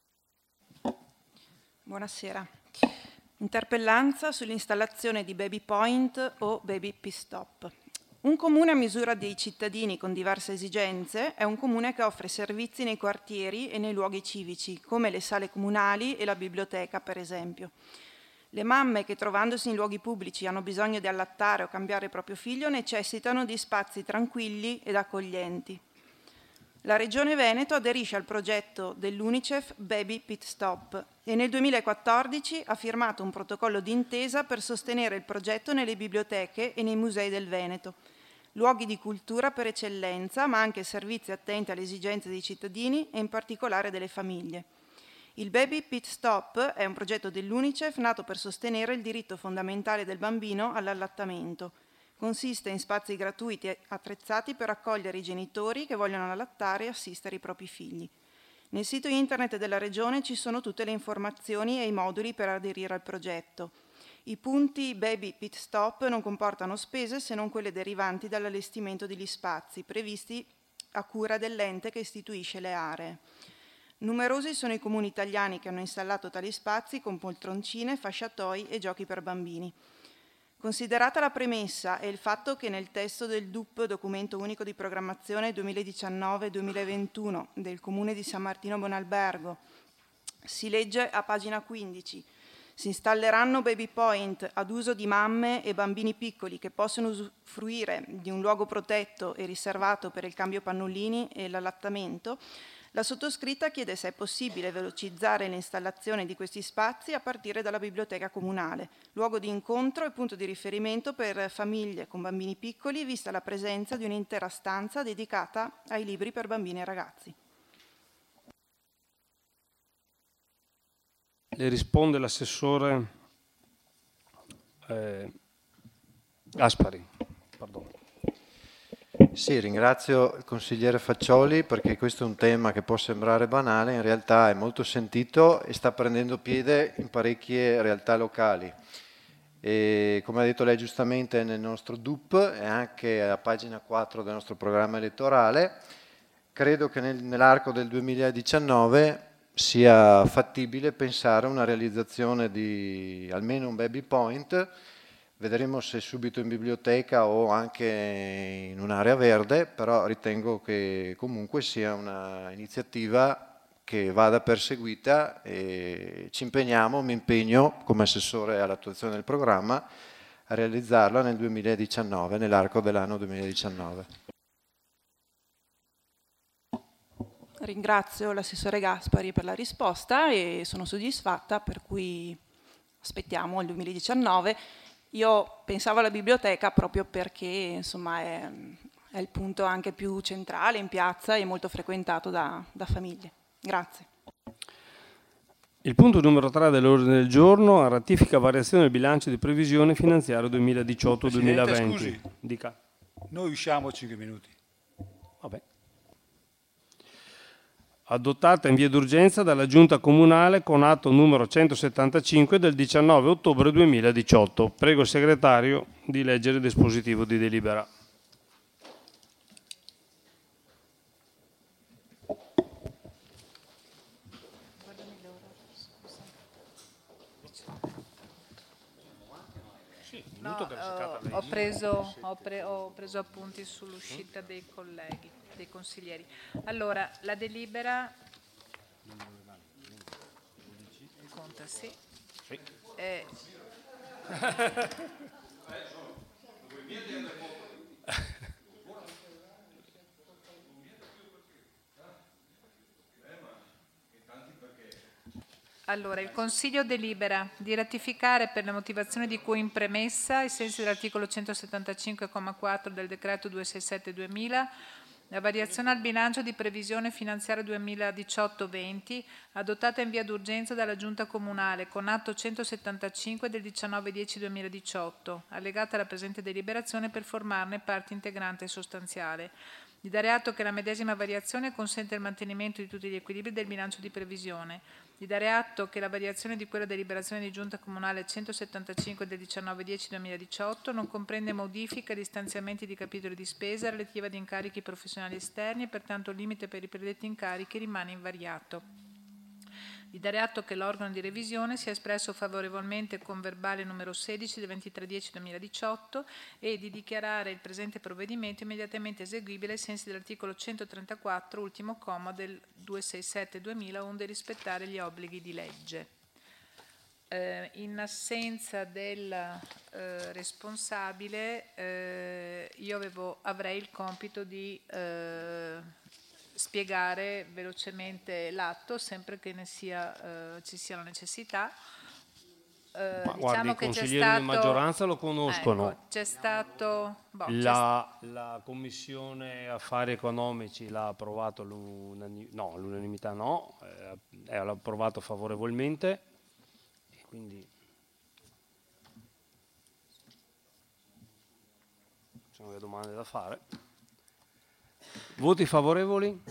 Buonasera. Interpellanza sull'installazione di baby point o baby pit stop. Un comune a misura dei cittadini con diverse esigenze è un comune che offre servizi nei quartieri e nei luoghi civici, come le sale comunali e la biblioteca, per esempio. Le mamme che, trovandosi in luoghi pubblici, hanno bisogno di allattare o cambiare il proprio figlio necessitano di spazi tranquilli ed accoglienti. La Regione Veneto aderisce al progetto dell'UNICEF Baby Pit Stop e nel duemilaquattordici ha firmato un protocollo d'intesa per sostenere il progetto nelle biblioteche e nei musei del Veneto, luoghi di cultura per eccellenza, ma anche servizi attenti alle esigenze dei cittadini e in particolare delle famiglie. Il Baby Pit Stop è un progetto dell'UNICEF nato per sostenere il diritto fondamentale del bambino all'allattamento. Consiste in spazi gratuiti attrezzati per accogliere i genitori che vogliono allattare e assistere i propri figli. Nel sito internet della Regione ci sono tutte le informazioni e i moduli per aderire al progetto. I punti Baby Pit Stop non comportano spese se non quelle derivanti dall'allestimento degli spazi previsti a cura dell'ente che istituisce le aree. Numerosi sono i comuni italiani che hanno installato tali spazi con poltroncine, fasciatoi e giochi per bambini. Considerata la premessa e il fatto che nel testo del D U P, Documento Unico di Programmazione duemiladiciannove duemilaventuno, del Comune di San Martino Buonalbergo, si legge a pagina quindici: si installeranno baby point ad uso di mamme e bambini piccoli che possono usufruire di un luogo protetto e riservato per il cambio pannolini e l'allattamento. La sottoscritta chiede se è possibile velocizzare l'installazione di questi spazi a partire dalla biblioteca comunale, luogo di incontro e punto di riferimento per famiglie con bambini piccoli, vista la presenza di un'intera stanza dedicata ai libri per bambini e ragazzi. Le risponde l'assessore eh, Gaspari. Pardon. Sì, ringrazio il consigliere Faccioli perché questo è un tema che può sembrare banale, in realtà è molto sentito e sta prendendo piede in parecchie realtà locali. E come ha detto lei giustamente nel nostro D U P e anche a pagina quattro del nostro programma elettorale, credo che nel, nell'arco del duemiladiciannove sia fattibile pensare a una realizzazione di almeno un baby point. Vedremo se subito in biblioteca o anche in un'area verde, però ritengo che comunque sia un'iniziativa che vada perseguita e ci impegniamo, mi impegno come assessore all'attuazione del programma a realizzarla nel duemiladiciannove, nell'arco dell'anno duemiladiciannove. Ringrazio l'assessore Gaspari per la risposta e sono soddisfatta, per cui aspettiamo il duemiladiciannove. Io pensavo alla biblioteca proprio perché insomma, è, è il punto anche più centrale in piazza e molto frequentato da, da famiglie. Grazie. Il punto numero tre dell'ordine del giorno, ratifica variazione del bilancio di previsione finanziaria duemiladiciotto duemilaventi. Scusi, Dica. Noi usciamo cinque minuti. Vabbè. adottata in via d'urgenza dalla Giunta Comunale con atto numero centosettantacinque del diciannove ottobre duemiladiciotto. Prego il segretario di leggere il dispositivo di delibera. No, ho, ho, preso, ho, pre, ho preso appunti sull'uscita dei colleghi, dei consiglieri. Allora, la delibera conta, sì. Sì. Eh, Allora, il Consiglio delibera di ratificare per le motivazioni di cui in premessa, ai sensi dell'articolo centosettantacinque comma quattro del decreto duecentosessantasette duemila, la variazione al bilancio di previsione finanziaria duemiladiciotto venti, adottata in via d'urgenza dalla Giunta Comunale con atto centosettantacinque del diciannove dieci duemiladiciotto, allegata alla presente deliberazione per formarne parte integrante e sostanziale. Di dare atto che la medesima variazione consente il mantenimento di tutti gli equilibri del bilancio di previsione. Di dare atto che la variazione di quella deliberazione di Giunta Comunale centosettantacinque del diciannove dieci duemiladiciotto non comprende modifica di stanziamenti di capitoli di spesa relativa ad incarichi professionali esterni e pertanto il limite per i predetti incarichi rimane invariato. Di dare atto che l'organo di revisione si è espresso favorevolmente con verbale numero sedici del ventitré dieci duemiladiciotto e di dichiarare il presente provvedimento immediatamente eseguibile ai sensi dell'articolo centotrentaquattro, ultimo comma del duecentosessantasette duemila, onde rispettare gli obblighi di legge. Eh, in assenza del eh, responsabile, eh, io avevo, avrei il compito di eh, spiegare velocemente l'atto, sempre che ne sia, eh, ci sia la necessità. Eh, Ma diciamo guardi, i che consiglieri c'è stato, di maggioranza lo conoscono. Ecco, c'è stato boh, la, c'è la Commissione Affari Economici l'ha approvato all'unanimità, no, all'unanimità no, eh, l'ha approvato favorevolmente, e quindi ci sono delle domande da fare. Voti favorevoli?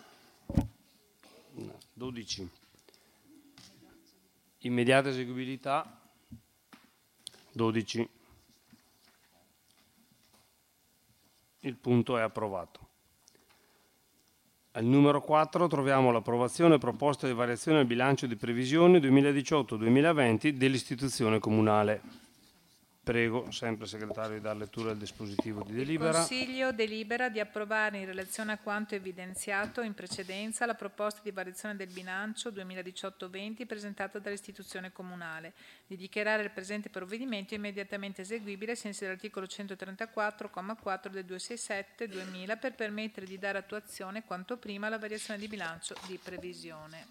dodici. Immediata eseguibilità? dodici. Il punto è approvato. Al numero quattro troviamo l'approvazione e proposta di variazione al bilancio di previsione duemiladiciotto duemilaventi dell'istituzione comunale. Prego, sempre segretario, di dare lettura al dispositivo di delibera. Il Consiglio delibera di approvare in relazione a quanto evidenziato in precedenza la proposta di variazione del bilancio duemiladiciotto venti presentata dall'istituzione comunale, di dichiarare il presente provvedimento immediatamente eseguibile ai sensi dell'articolo centotrentaquattro comma quattro del duecentosessantasette duemila per permettere di dare attuazione quanto prima alla variazione di bilancio di previsione.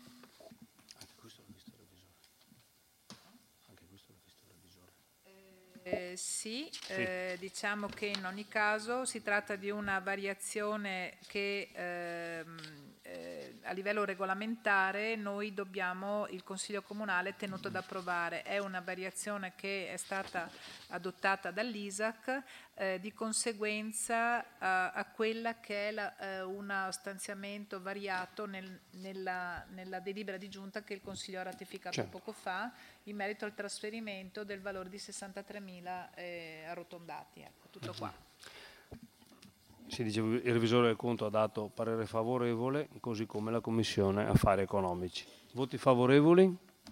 Eh, sì, sì. Eh, diciamo che in ogni caso si tratta di una variazione che ehm, eh, a livello regolamentare noi dobbiamo, il Consiglio Comunale è tenuto ad approvare. È una variazione che è stata adottata dall'I S A C, eh, di conseguenza a, a quella che è la, eh, uno stanziamento variato nel, nella, nella delibera di giunta che il Consiglio ha ratificato certo. poco fa, in merito al trasferimento del valore di sessantatremila eh, arrotondati. Ecco, tutto qua. Si dice il revisore del conto ha dato parere favorevole, così come la Commissione Affari Economici. Voti favorevoli?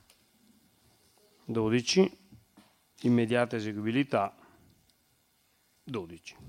dodici. Immediata eseguibilità? dodici.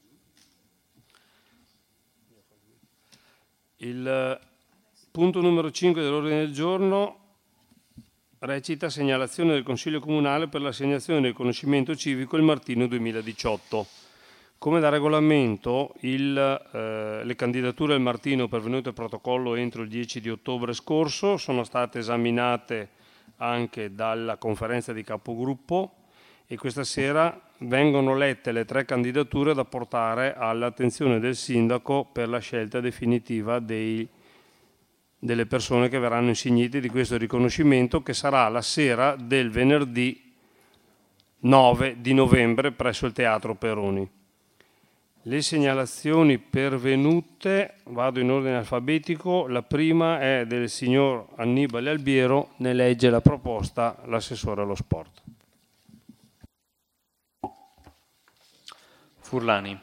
Il punto numero cinque dell'ordine del giorno recita segnalazione del Consiglio Comunale per l'assegnazione del riconoscimento civico Il Martino duemiladiciotto. Come da regolamento il, eh, le candidature al Martino pervenute a protocollo entro il dieci di ottobre scorso sono state esaminate anche dalla conferenza di capogruppo e questa sera vengono lette le tre candidature da portare all'attenzione del sindaco per la scelta definitiva dei delle persone che verranno insignite di questo riconoscimento, che sarà la sera del venerdì nove di novembre presso il Teatro Peroni. Le segnalazioni pervenute, vado in ordine alfabetico, la prima è del signor Annibale Albiero, ne legge la proposta l'assessore allo sport. Furlani.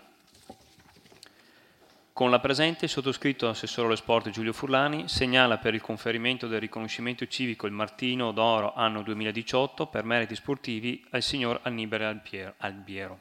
Con la presente, il sottoscritto assessore allo sport Giulio Furlani segnala per il conferimento del riconoscimento civico il Martino d'Oro anno duemiladiciotto per meriti sportivi al signor Annibale Albiero.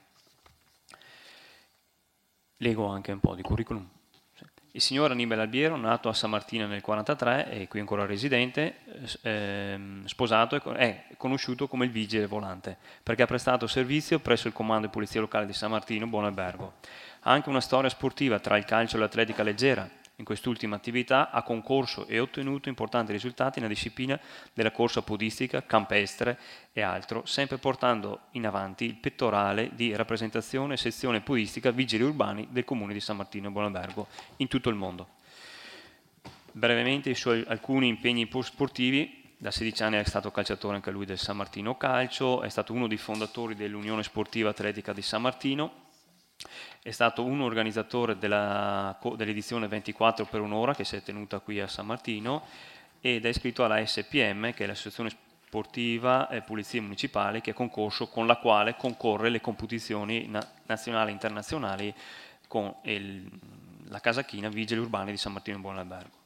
Leggo anche un po' di curriculum. Il signor Annibale Albiero, nato a San Martino nel millenovecentoquarantatré e qui ancora residente, eh, sposato, è conosciuto come il vigile volante perché ha prestato servizio presso il comando di polizia locale di San Martino Buon Albergo. Ha anche una storia sportiva tra il calcio e l'atletica leggera. In quest'ultima attività ha concorso e ottenuto importanti risultati nella disciplina della corsa podistica, campestre e altro, sempre portando in avanti il pettorale di rappresentazione sezione podistica vigili urbani del comune di San Martino e Buon Albergo in tutto il mondo. Brevemente i suoi alcuni impegni sportivi: da sedici anni è stato calciatore anche lui del San Martino Calcio, è stato uno dei fondatori dell'Unione Sportiva Atletica di San Martino, è stato un organizzatore della, dell'edizione ventiquattro per un'ora che si è tenuta qui a San Martino ed è iscritto alla S P M, che è l'associazione sportiva e polizia municipale, che è concorso con la quale concorre le competizioni na- nazionali e internazionali con il, la casachina Vigili Urbani di San Martino e Buon Albergo.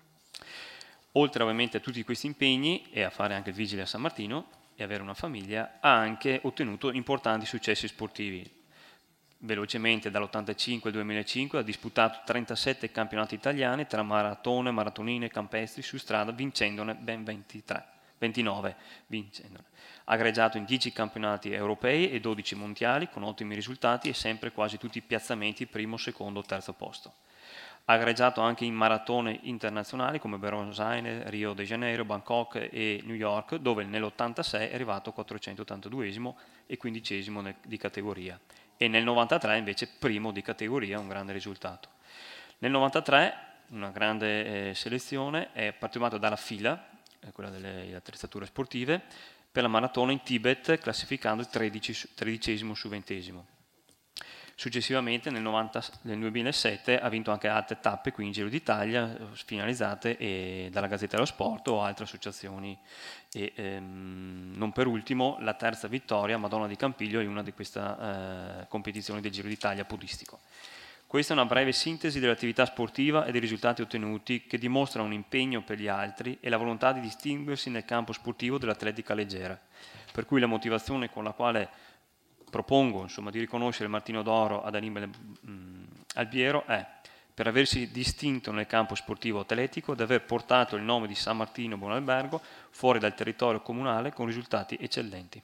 Oltre ovviamente a tutti questi impegni e a fare anche il vigile a San Martino e avere una famiglia, ha anche ottenuto importanti successi sportivi. Velocemente, dall'ottantacinque al duemilacinque ha disputato trentasette campionati italiani tra maratone, maratonine e campestri su strada, vincendone ben ventitré, ventinove. Vincendone. Ha gareggiato in dieci campionati europei e dodici mondiali con ottimi risultati e sempre quasi tutti i piazzamenti primo, secondo o terzo posto. Ha gareggiato anche in maratone internazionali come Buenos Aires, Rio de Janeiro, Bangkok e New York, dove nell'ottantasei è arrivato quattrocentottantaduesimo e quindicesimo di categoria. E nel novantatré invece primo di categoria, un grande risultato. Nel novantatré, una grande eh, selezione, è partecipato dalla fila, eh, quella delle attrezzature sportive, per la maratona in Tibet, classificando il tredicesimo su ventesimo. Successivamente nel, novanta, nel duemilasette ha vinto anche altre tappe qui in Giro d'Italia, finalizzate e dalla Gazzetta dello Sport o altre associazioni. E, ehm, non per ultimo la terza vittoria, Madonna di Campiglio, in una di queste eh, competizioni del Giro d'Italia podistico. Questa è una breve sintesi dell'attività sportiva e dei risultati ottenuti, che dimostra un impegno per gli altri e la volontà di distinguersi nel campo sportivo dell'atletica leggera, per cui la motivazione con la quale propongo insomma, di riconoscere il Martino d'Oro ad Annibale Albiero è per aversi distinto nel campo sportivo atletico ed aver portato il nome di San Martino Buon Albergo fuori dal territorio comunale con risultati eccellenti.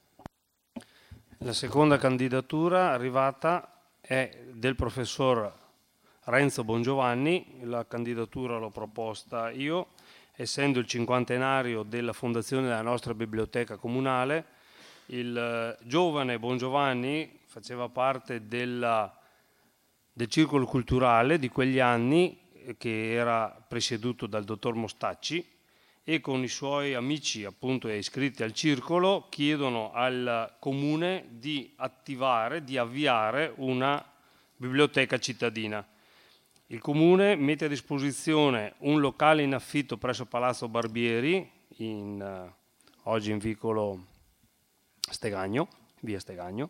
La seconda candidatura arrivata è del professor Renzo Bongiovanni. La candidatura l'ho proposta io, essendo il cinquantenario della fondazione della nostra biblioteca comunale. Il giovane Bongiovanni faceva parte della, del circolo culturale di quegli anni, che era presieduto dal dottor Mostacci, e con i suoi amici appunto iscritti al circolo chiedono al comune di attivare, di avviare una biblioteca cittadina. Il comune mette a disposizione un locale in affitto presso Palazzo Barbieri, in, oggi in vicolo Stegagno, via Stegagno,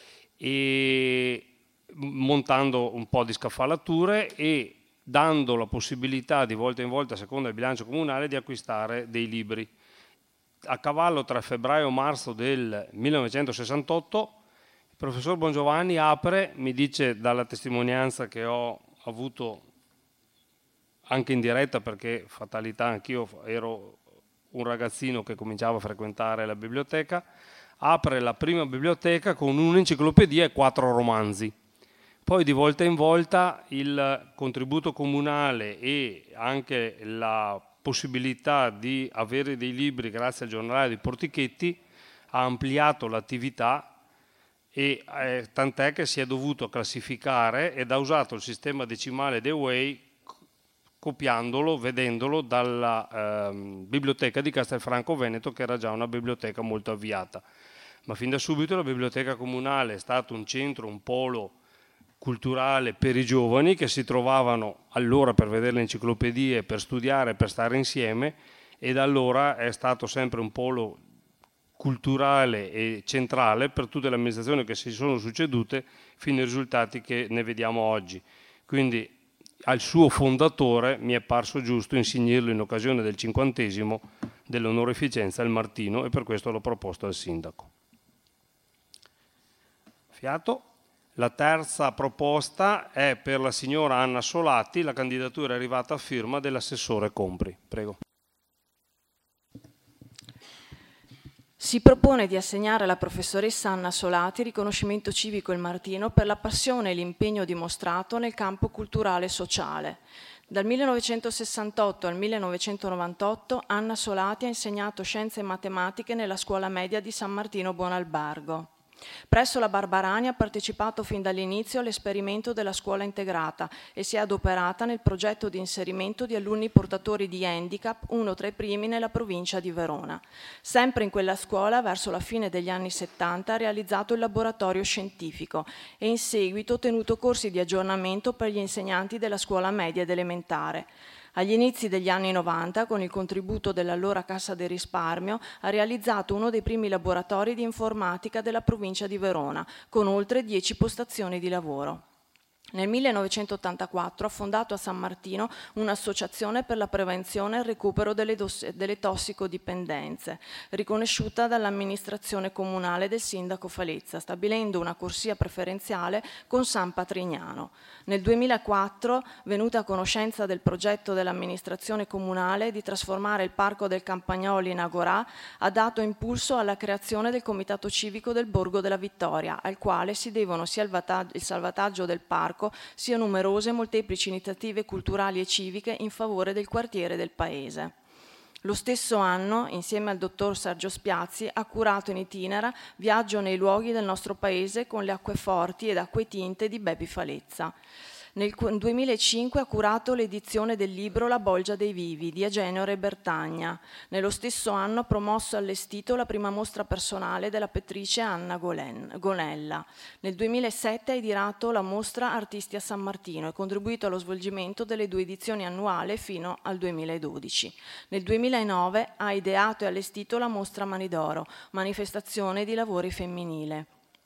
e montando un po' di scaffalature e dando la possibilità di volta in volta, a seconda del bilancio comunale, di acquistare dei libri. A cavallo tra febbraio e marzo del millenovecentosessantotto il professor Bongiovanni apre, mi dice dalla testimonianza che ho avuto anche in diretta, perché fatalità anch'io ero un ragazzino che cominciava a frequentare la biblioteca, apre la prima biblioteca con un'enciclopedia e quattro romanzi. Poi di volta in volta il contributo comunale e anche la possibilità di avere dei libri grazie al giornale di Portichetti ha ampliato l'attività, e eh, tant'è che si è dovuto classificare ed ha usato il sistema decimale Dewey, copiandolo, vedendolo dalla ehm, biblioteca di Castelfranco Veneto, che era già una biblioteca molto avviata. Ma fin da subito la biblioteca comunale è stato un centro, un polo culturale per i giovani che si trovavano allora per vedere le enciclopedie, per studiare, per stare insieme, e da allora è stato sempre un polo culturale e centrale per tutte le amministrazioni che si sono succedute fino ai risultati che ne vediamo oggi. Quindi al suo fondatore mi è parso giusto insignirlo in occasione del cinquantesimo dell'onorificenza il Martino, e per questo l'ho proposto al sindaco. Fiato. La terza proposta è per la signora Anna Solati, la candidatura è arrivata a firma dell'assessore Compri. Prego. Si propone di assegnare alla professoressa Anna Solati riconoscimento civico il Martino per la passione e l'impegno dimostrato nel campo culturale e sociale. Dal millenovecentosessantotto al millenovecentonovantotto Anna Solati ha insegnato scienze e matematiche nella scuola media di San Martino Buonalbergo. Presso la Barbarani ha partecipato fin dall'inizio all'esperimento della scuola integrata e si è adoperata nel progetto di inserimento di alunni portatori di handicap, uno tra i primi nella provincia di Verona. Sempre in quella scuola, verso la fine degli anni settanta, ha realizzato il laboratorio scientifico e in seguito tenuto corsi di aggiornamento per gli insegnanti della scuola media ed elementare. Agli inizi degli anni novanta, con il contributo dell'allora Cassa di Risparmio, ha realizzato uno dei primi laboratori di informatica della provincia di Verona, con oltre dieci postazioni di lavoro. Nel millenovecentottantaquattro ha fondato a San Martino un'associazione per la prevenzione e il recupero delle, dos- delle tossicodipendenze, riconosciuta dall'amministrazione comunale del sindaco Falezza, stabilendo una corsia preferenziale con San Patrignano. Nel duemilaquattro, venuta a conoscenza del progetto dell'amministrazione comunale di trasformare il Parco del Campagnolo in Agorà, ha dato impulso alla creazione del Comitato Civico del Borgo della Vittoria, al quale si devono sia il, vata- il salvataggio del parco sia numerose e molteplici iniziative culturali e civiche in favore del quartiere del paese. Lo stesso anno, insieme al dottor Sergio Spiazzi, ha curato in itinera Viaggio nei luoghi del nostro paese con le acqueforti ed acque tinte di Bepi Falezza. Nel duemilacinque ha curato l'edizione del libro La Bolgia dei Vivi di Agenio Re Bertagna. Nello stesso anno ha promosso e allestito la prima mostra personale della pittrice Anna Golen, Gonella. Nel duemilasette ha ideato la mostra Artisti a San Martino e contribuito allo svolgimento delle due edizioni annuali fino al duemiladodici. Nel duemilanove ha ideato e allestito la mostra Mani d'Oro, manifestazione di lavori femminile.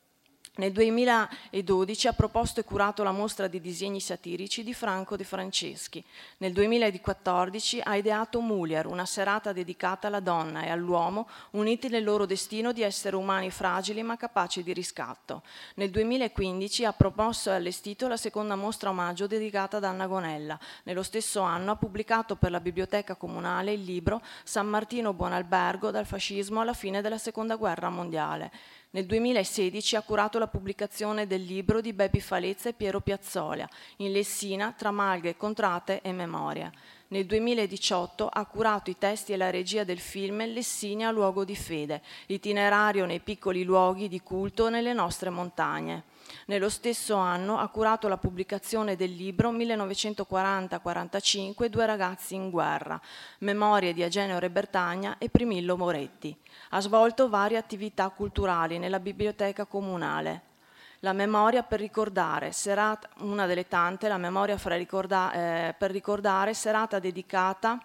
Nel duemiladodici ha proposto e curato la mostra di disegni satirici di Franco De Franceschi. Nel duemilaquattordici ha ideato Mulier, una serata dedicata alla donna e all'uomo, uniti nel loro destino di esseri umani fragili ma capaci di riscatto. Nel duemilaquindici ha proposto e allestito la seconda mostra omaggio dedicata ad Anna Gonella. Nello stesso anno ha pubblicato per la Biblioteca Comunale il libro San Martino Buonalbergo dal fascismo alla fine della Seconda Guerra Mondiale. Nel duemilasedici ha curato la pubblicazione del libro di Bepi Falezza e Piero Piazzolia, in Lessina, tra malghe, contrate e memoria. Nel duemiladiciotto ha curato i testi e la regia del film Lessinia, luogo di fede, itinerario nei piccoli luoghi di culto nelle nostre montagne. Nello stesso anno ha curato la pubblicazione del libro millenovecentoquaranta quarantacinque Due ragazzi in guerra, memorie di Agenio Re Bertagna e Primillo Moretti. Ha svolto varie attività culturali nella biblioteca comunale. La memoria per ricordare, serata, una delle tante, la memoria fra ricorda, eh, per ricordare, serata dedicata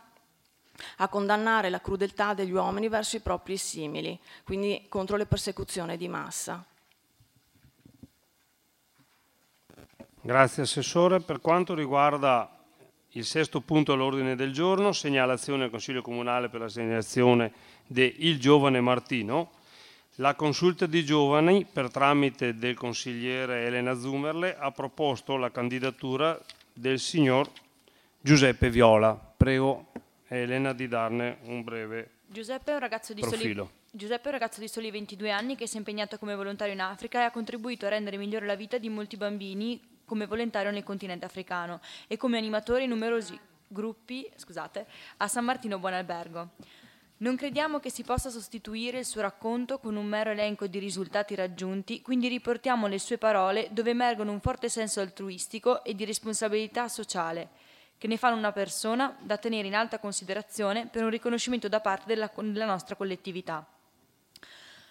a condannare la crudeltà degli uomini verso i propri simili, quindi contro le persecuzioni di massa. Grazie Assessore. Per quanto riguarda il sesto punto all'ordine del giorno, segnalazione al Consiglio Comunale per la segnalazione del Giovane Martino, la consulta di giovani, per tramite del consigliere Elena Zumerle, ha proposto la candidatura del signor Giuseppe Viola. Prego Elena di darne un breve Giuseppe è un ragazzo di soli, Giuseppe è un ragazzo di soli ventidue anni che si è impegnato come volontario in Africa e ha contribuito a rendere migliore la vita di molti bambini come volontario nel continente africano e come animatore in numerosi gruppi, scusate, a San Martino Buonalbergo. Non crediamo che si possa sostituire il suo racconto con un mero elenco di risultati raggiunti, quindi riportiamo le sue parole dove emergono un forte senso altruistico e di responsabilità sociale, che ne fanno una persona da tenere in alta considerazione per un riconoscimento da parte della, della nostra collettività.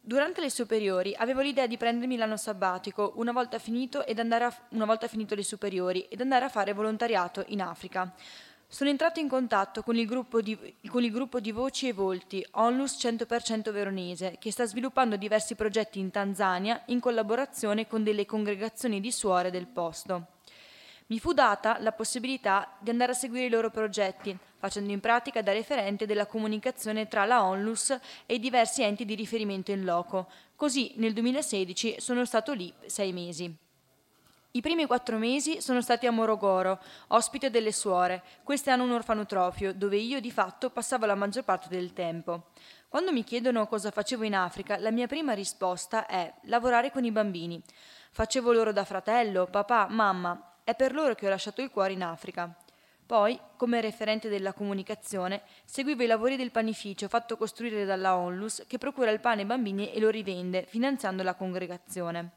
Durante le superiori avevo l'idea di prendermi l'anno sabbatico una volta finito, ed andare a, una volta finito le superiori ed andare a fare volontariato in Africa. Sono entrato in contatto con il gruppo di, con il gruppo di Voci e Volti, Onlus cento per cento veronese, che sta sviluppando diversi progetti in Tanzania in collaborazione con delle congregazioni di suore del posto. Mi fu data la possibilità di andare a seguire i loro progetti, facendo in pratica da referente della comunicazione tra la Onlus e i diversi enti di riferimento in loco. Così nel duemilasedici sono stato lì sei mesi. I primi quattro mesi sono stati a Morogoro, ospite delle suore. Queste hanno un orfanotrofio, dove io di fatto passavo la maggior parte del tempo. Quando mi chiedono cosa facevo in Africa, la mia prima risposta è lavorare con i bambini. Facevo loro da fratello, papà, mamma. È per loro che ho lasciato il cuore in Africa. Poi, come referente della comunicazione, seguivo i lavori del panificio fatto costruire dalla Onlus, che procura il pane ai bambini e lo rivende, finanziando la congregazione.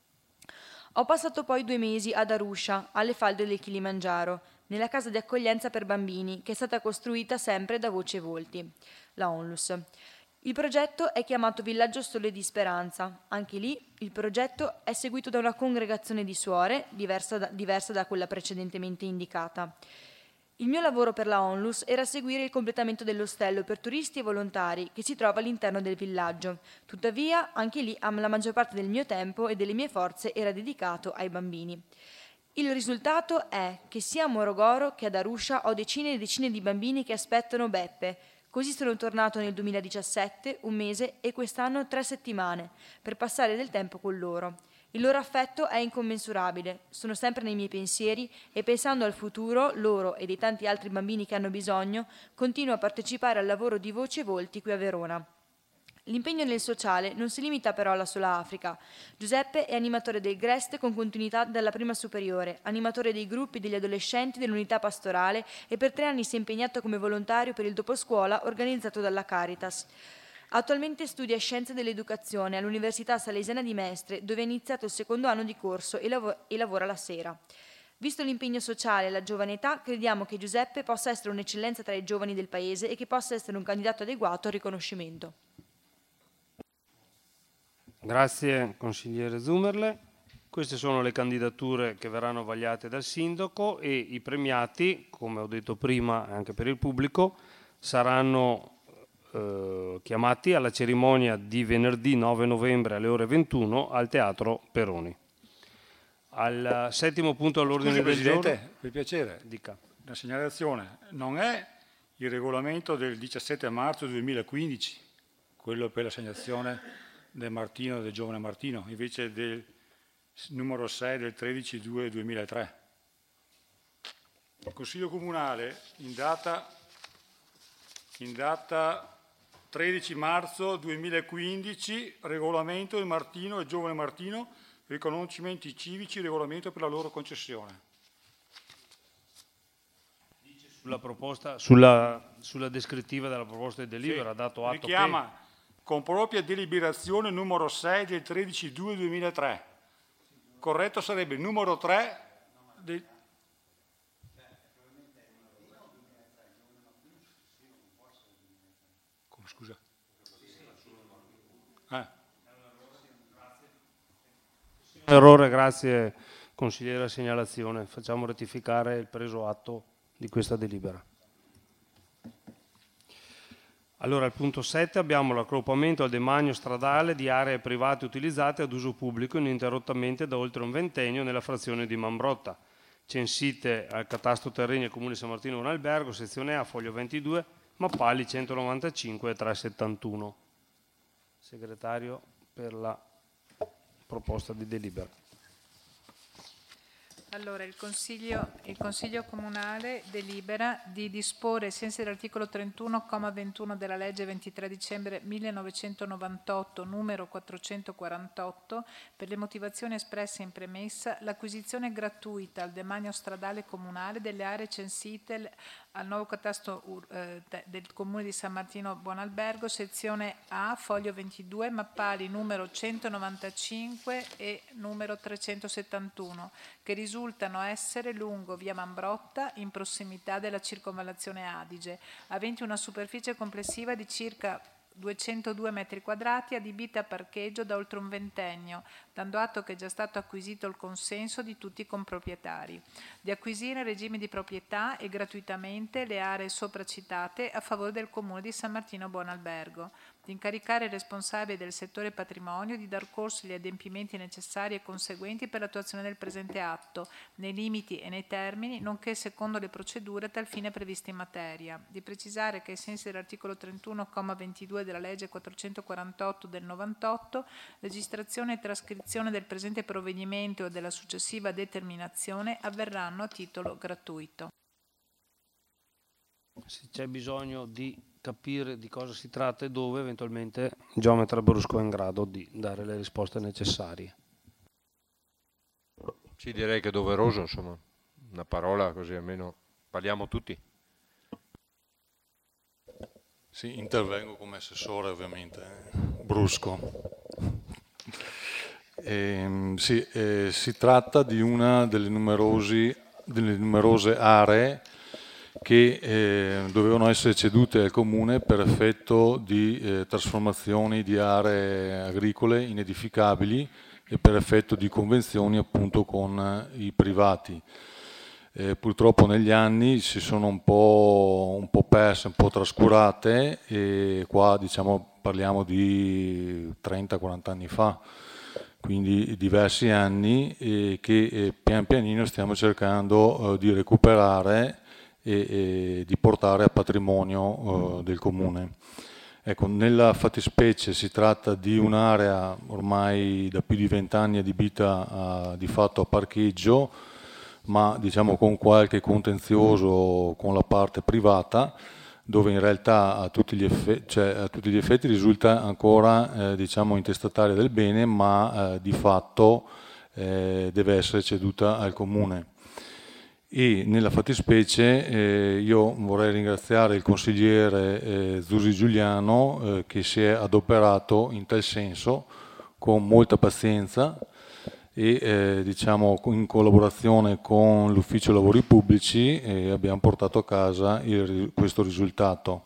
Ho passato poi due mesi ad Arusha, alle falde del Kilimangiaro, nella casa di accoglienza per bambini, che è stata costruita sempre da Voci e Volti, la Onlus. Il progetto è chiamato Villaggio Sole di Speranza. Anche lì il progetto è seguito da una congregazione di suore, diversa da, diversa da quella precedentemente indicata. Il mio lavoro per la Onlus era seguire il completamento dell'ostello per turisti e volontari che si trova all'interno del villaggio. Tuttavia, anche lì la maggior parte del mio tempo e delle mie forze era dedicato ai bambini. Il risultato è che sia a Morogoro che ad Arusha ho decine e decine di bambini che aspettano Beppe. Così sono tornato nel duemiladiciassette, un mese, e quest'anno tre settimane, per passare del tempo con loro. Il loro affetto è incommensurabile, sono sempre nei miei pensieri e pensando al futuro, loro e dei tanti altri bambini che hanno bisogno, continuo a partecipare al lavoro di Voci e Volti qui a Verona. L'impegno nel sociale non si limita però alla sola Africa. Giuseppe è animatore del Grest con continuità dalla prima superiore, animatore dei gruppi degli adolescenti dell'unità pastorale e per tre anni si è impegnato come volontario per il doposcuola organizzato dalla Caritas. Attualmente studia Scienze dell'Educazione all'Università Salesiana di Mestre, dove ha iniziato il secondo anno di corso e, lav- e lavora la sera. Visto l'impegno sociale e la giovane età, crediamo che Giuseppe possa essere un'eccellenza tra i giovani del Paese e che possa essere un candidato adeguato al riconoscimento. Grazie consigliere Zumerle. Queste sono le candidature che verranno vagliate dal sindaco e i premiati, come ho detto prima anche per il pubblico, saranno eh, chiamati alla cerimonia di venerdì nove novembre alle ore ventuno al Teatro Peroni. Al settimo punto all'ordine del giorno. Presidente, per piacere, dica. La segnalazione non è il regolamento del diciassette marzo duemilaquindici, quello per l'assegnazione del Martino, del giovane Martino, invece del numero sei del tredici due duemilatré. Il Consiglio Comunale in data, in data tredici marzo duemilaquindici, regolamento del Martino e giovane Martino, riconoscimenti civici, regolamento per la loro concessione. Sulla proposta, sulla, sulla descrittiva della proposta di delibera, ha sì, dato atto richiama che... con propria deliberazione numero sei del tredici due duemilatré. Corretto sarebbe il numero tre del... Come, scusa? Eh. Errore, grazie consigliere la segnalazione. Facciamo rettificare il preso atto di questa delibera. Allora, al punto sette abbiamo l'accoppiamento al demanio stradale di aree private utilizzate ad uso pubblico ininterrottamente da oltre un ventennio nella frazione di Mambrotta, censite al catasto terreni del Comune San Martino un albergo, sezione A, foglio ventidue, mappali centonovantacinque e trecentosettantuno. Segretario per la proposta di delibera. Allora, il Consiglio, il Consiglio Comunale delibera di disporre, ai sensi dell'articolo trentuno, comma ventuno della legge ventitré dicembre millenovecentonovantotto, numero quattrocentoquarantotto, per le motivazioni espresse in premessa, l'acquisizione gratuita al demanio stradale comunale delle aree censite al nuovo catasto eh, del Comune di San Martino Buonalbergo, sezione A, foglio ventidue, mappali numero centonovantacinque e numero trecentosettantuno, che risultano essere lungo via Mambrotta in prossimità della circonvallazione Adige, aventi una superficie complessiva di circa duecentodue metri quadrati adibita a parcheggio da oltre un ventennio, dando atto che è già stato acquisito il consenso di tutti i comproprietari, di acquisire in regime di proprietà e gratuitamente le aree sopracitate a favore del Comune di San Martino Buonalbergo, di incaricare il responsabile del settore patrimonio di dar corso agli adempimenti necessari e conseguenti per l'attuazione del presente atto, nei limiti e nei termini, nonché secondo le procedure a tal fine previste in materia, di precisare che ai sensi dell'articolo trentuno, comma ventidue della legge quattrocentoquarantotto del novantotto, registrazione e trascrizione del presente provvedimento o della successiva determinazione avverranno a titolo gratuito. Se c'è bisogno di capire di cosa si tratta e dove, eventualmente il geometra Brusco è in grado di dare le risposte necessarie. Sì, direi che è doveroso, insomma, una parola così almeno parliamo tutti. Sì, intervengo come assessore ovviamente, eh, Brusco. E, sì, eh, si tratta di una delle, numerosi, delle numerose aree che eh, dovevano essere cedute al Comune per effetto di eh, trasformazioni di aree agricole inedificabili e per effetto di convenzioni appunto con eh, i privati. Eh, purtroppo negli anni si sono un po', un po' perse, un po' trascurate e qua diciamo parliamo di trenta quaranta anni fa, quindi diversi anni e che eh, pian pianino stiamo cercando eh, di recuperare e, e di portare a patrimonio eh, del Comune. Ecco, nella fattispecie si tratta di un'area ormai da più di vent'anni adibita a, di fatto a parcheggio, ma diciamo con qualche contenzioso con la parte privata, dove in realtà a tutti gli effetti, cioè, a tutti gli effetti risulta ancora eh, diciamo intestataria del bene, ma eh, di fatto eh, deve essere ceduta al Comune. E nella fattispecie eh, io vorrei ringraziare il consigliere eh, Zusi Giuliano eh, che si è adoperato in tal senso con molta pazienza e eh, diciamo in collaborazione con l'Ufficio Lavori Pubblici eh, abbiamo portato a casa il, questo risultato.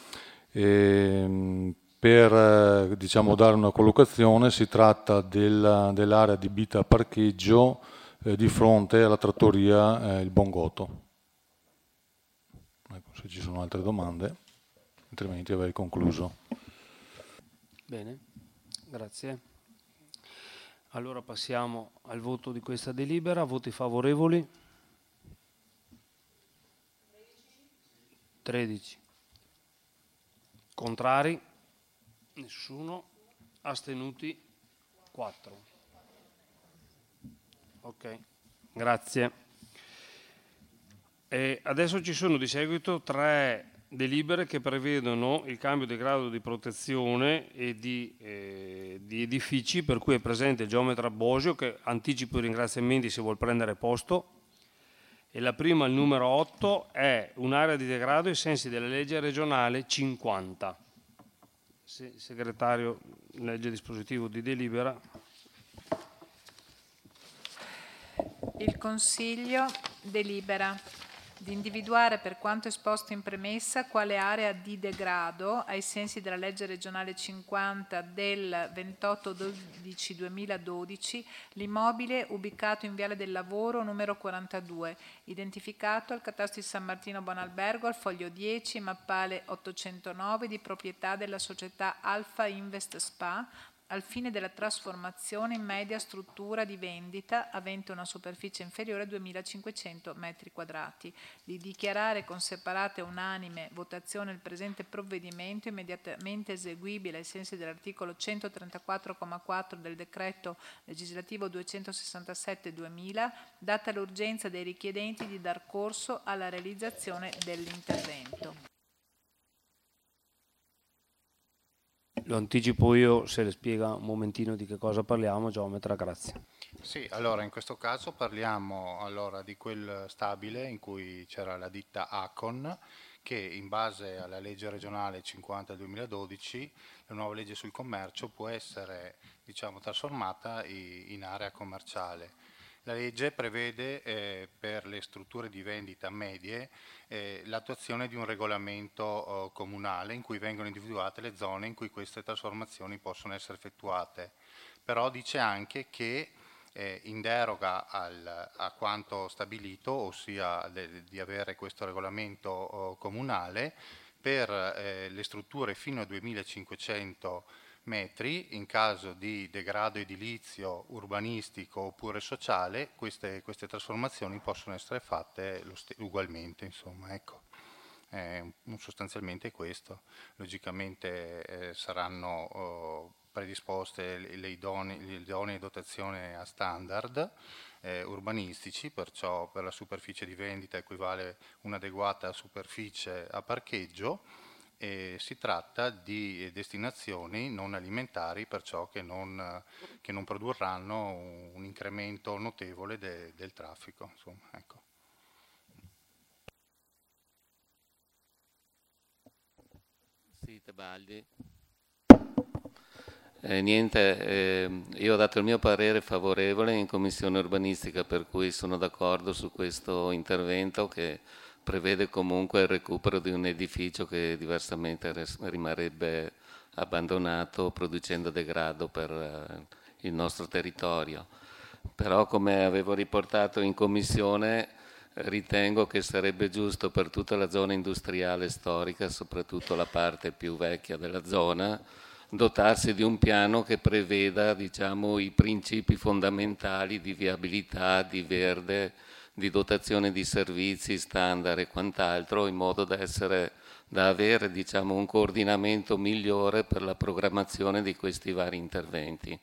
E, per eh, diciamo, dare una collocazione si tratta della, dell'area adibita a parcheggio eh, di fronte alla trattoria eh, Il Bongoto. Ecco, se ci sono altre domande, altrimenti avrei concluso. Bene, grazie. Allora passiamo al voto di questa delibera. Voti favorevoli? tredici. Contrari? Nessuno. Astenuti? quattro. Ok, grazie. E adesso ci sono di seguito tre delibere che prevedono il cambio di grado di protezione e di, eh, di edifici, per cui è presente il geometra Bosio che anticipo i ringraziamenti se vuol prendere posto. E la prima, il numero otto, è un'area di degrado ai sensi della legge regionale cinquanta. Se, segretario, legge dispositivo di delibera. Il Consiglio delibera di individuare per quanto esposto in premessa quale area di degrado ai sensi della legge regionale cinquanta del ventotto dodici duemiladodici l'immobile ubicato in Viale del Lavoro numero quarantadue, identificato al Catasto di San Martino Buonalbergo al foglio dieci, mappale ottocentonove di proprietà della società Alfa Invest Spa, al fine della trasformazione in media struttura di vendita avente una superficie inferiore a duemilacinquecento metri quadrati, di dichiarare con separata e unanime votazione il presente provvedimento immediatamente eseguibile ai sensi dell'articolo centotrentaquattro comma quattro del decreto legislativo duecentosessantasette duemila, data l'urgenza dei richiedenti di dar corso alla realizzazione dell'intervento. Lo anticipo io, se le spiega un momentino di che cosa parliamo, geometra, grazie. Sì, allora in questo caso parliamo allora di quel stabile in cui c'era la ditta Acon che in base alla legge regionale cinquanta duemiladodici, la nuova legge sul commercio, può essere diciamo trasformata in area commerciale. La legge prevede eh, per le strutture di vendita medie eh, l'attuazione di un regolamento oh, comunale in cui vengono individuate le zone in cui queste trasformazioni possono essere effettuate. Però dice anche che eh, in deroga al, a quanto stabilito, ossia de, di avere questo regolamento oh, comunale, per eh, le strutture fino a duemilacinquecento metri, in caso di degrado edilizio, urbanistico oppure sociale, queste, queste trasformazioni possono essere fatte ugualmente, insomma, ecco. Eh, sostanzialmente questo. Logicamente eh, saranno oh, predisposte le idonee, le idonee dotazioni a standard eh, urbanistici, perciò per la superficie di vendita equivale un'adeguata superficie a parcheggio. E si tratta di destinazioni non alimentari, perciò che non, che non produrranno un, un incremento notevole de, del traffico. Insomma, ecco. Sì, Tebaldi. Eh, niente, eh, io ho dato il mio parere favorevole in Commissione Urbanistica, per cui sono d'accordo su questo intervento che prevede comunque il recupero di un edificio che diversamente rimarrebbe abbandonato producendo degrado per eh, il nostro territorio. Però, come avevo riportato in commissione, ritengo che sarebbe giusto per tutta la zona industriale storica, soprattutto la parte più vecchia della zona, dotarsi di un piano che preveda, diciamo, i principi fondamentali di viabilità, di verde, di dotazione di servizi standard e quant'altro, in modo da essere, da avere, diciamo, un coordinamento migliore per la programmazione di questi vari interventi.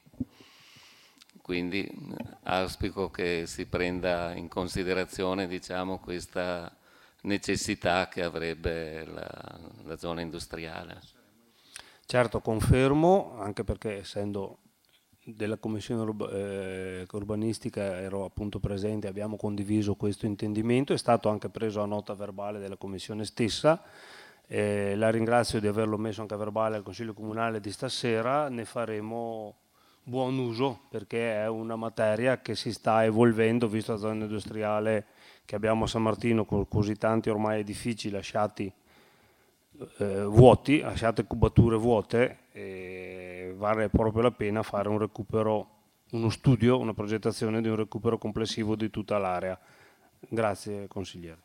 Quindi auspico che si prenda in considerazione, diciamo, questa necessità che avrebbe la, la zona industriale. Certo, confermo, anche perché essendo della commissione urba, eh, urbanistica ero appunto presente, abbiamo condiviso questo intendimento, è stato anche preso a nota verbale della commissione stessa. Eh, la ringrazio di averlo messo anche a verbale al Consiglio Comunale di stasera, ne faremo buon uso perché è una materia che si sta evolvendo, visto la zona industriale che abbiamo a San Martino con così tanti ormai edifici lasciati eh, vuoti, lasciate cubature vuote, e vale proprio la pena fare un recupero, uno studio, una progettazione di un recupero complessivo di tutta l'area. Grazie consigliere.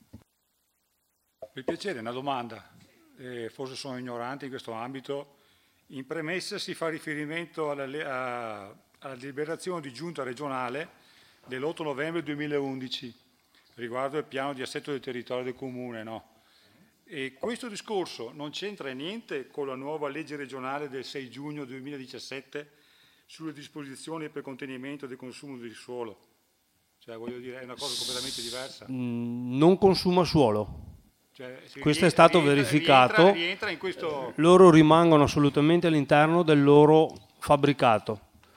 Per piacere, una domanda, eh, forse sono ignorante in questo ambito. In premessa si fa riferimento alla, a, alla deliberazione di giunta regionale dell'otto novembre duemilaundici riguardo il piano di assetto del territorio del comune, no? E questo discorso non c'entra niente con la nuova legge regionale del sei giugno duemiladiciassette sulle disposizioni per contenimento del consumo del suolo. Cioè, voglio dire, è una cosa completamente diversa. Non consuma suolo. Cioè, questo rientra, è stato rientra, verificato, rientra, rientra in questo... loro rimangono assolutamente all'interno del loro fabbricato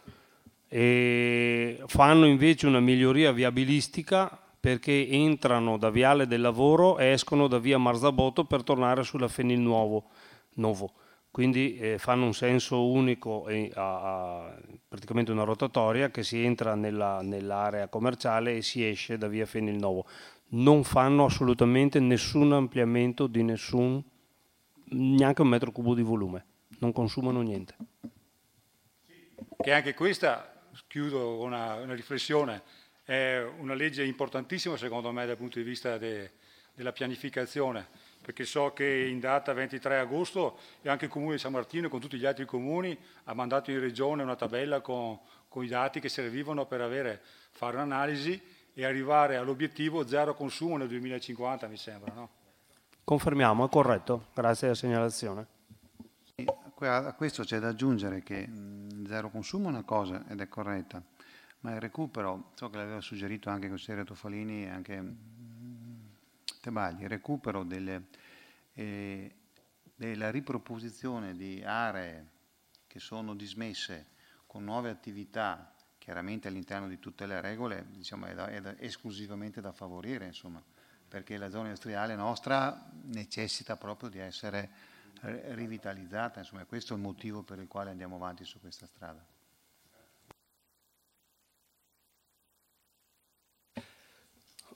e fanno invece una miglioria viabilistica perché entrano da Viale del Lavoro e escono da via Marzabotto per tornare sulla Fenil Nuovo, Novo. Quindi eh, fanno un senso unico e a, a, praticamente una rotatoria che si entra nella, nell'area commerciale e si esce da via Fenil Novo. Non fanno assolutamente nessun ampliamento di nessun, neanche un metro cubo di volume, non consumano niente. Che anche questa, chiudo con una, una riflessione, è una legge importantissima secondo me dal punto di vista de, della pianificazione, perché so che in data ventitré agosto e anche il Comune di San Martino con tutti gli altri comuni ha mandato in regione una tabella con, con i dati che servivano per avere, fare un'analisi e arrivare all'obiettivo zero consumo nel duemilacinquanta, mi sembra, no? Confermiamo, è corretto, grazie alla segnalazione. A questo c'è da aggiungere che mh, zero consumo è una cosa ed è corretta, ma il recupero, so che l'aveva suggerito anche il consigliere Toffolini e anche mh, Tebaldi, il recupero delle, eh, della riproposizione di aree che sono dismesse con nuove attività, chiaramente all'interno di tutte le regole, diciamo, è, da, è da, esclusivamente da favorire, insomma, perché la zona industriale nostra necessita proprio di essere rivitalizzata, insomma, questo è il motivo per il quale andiamo avanti su questa strada.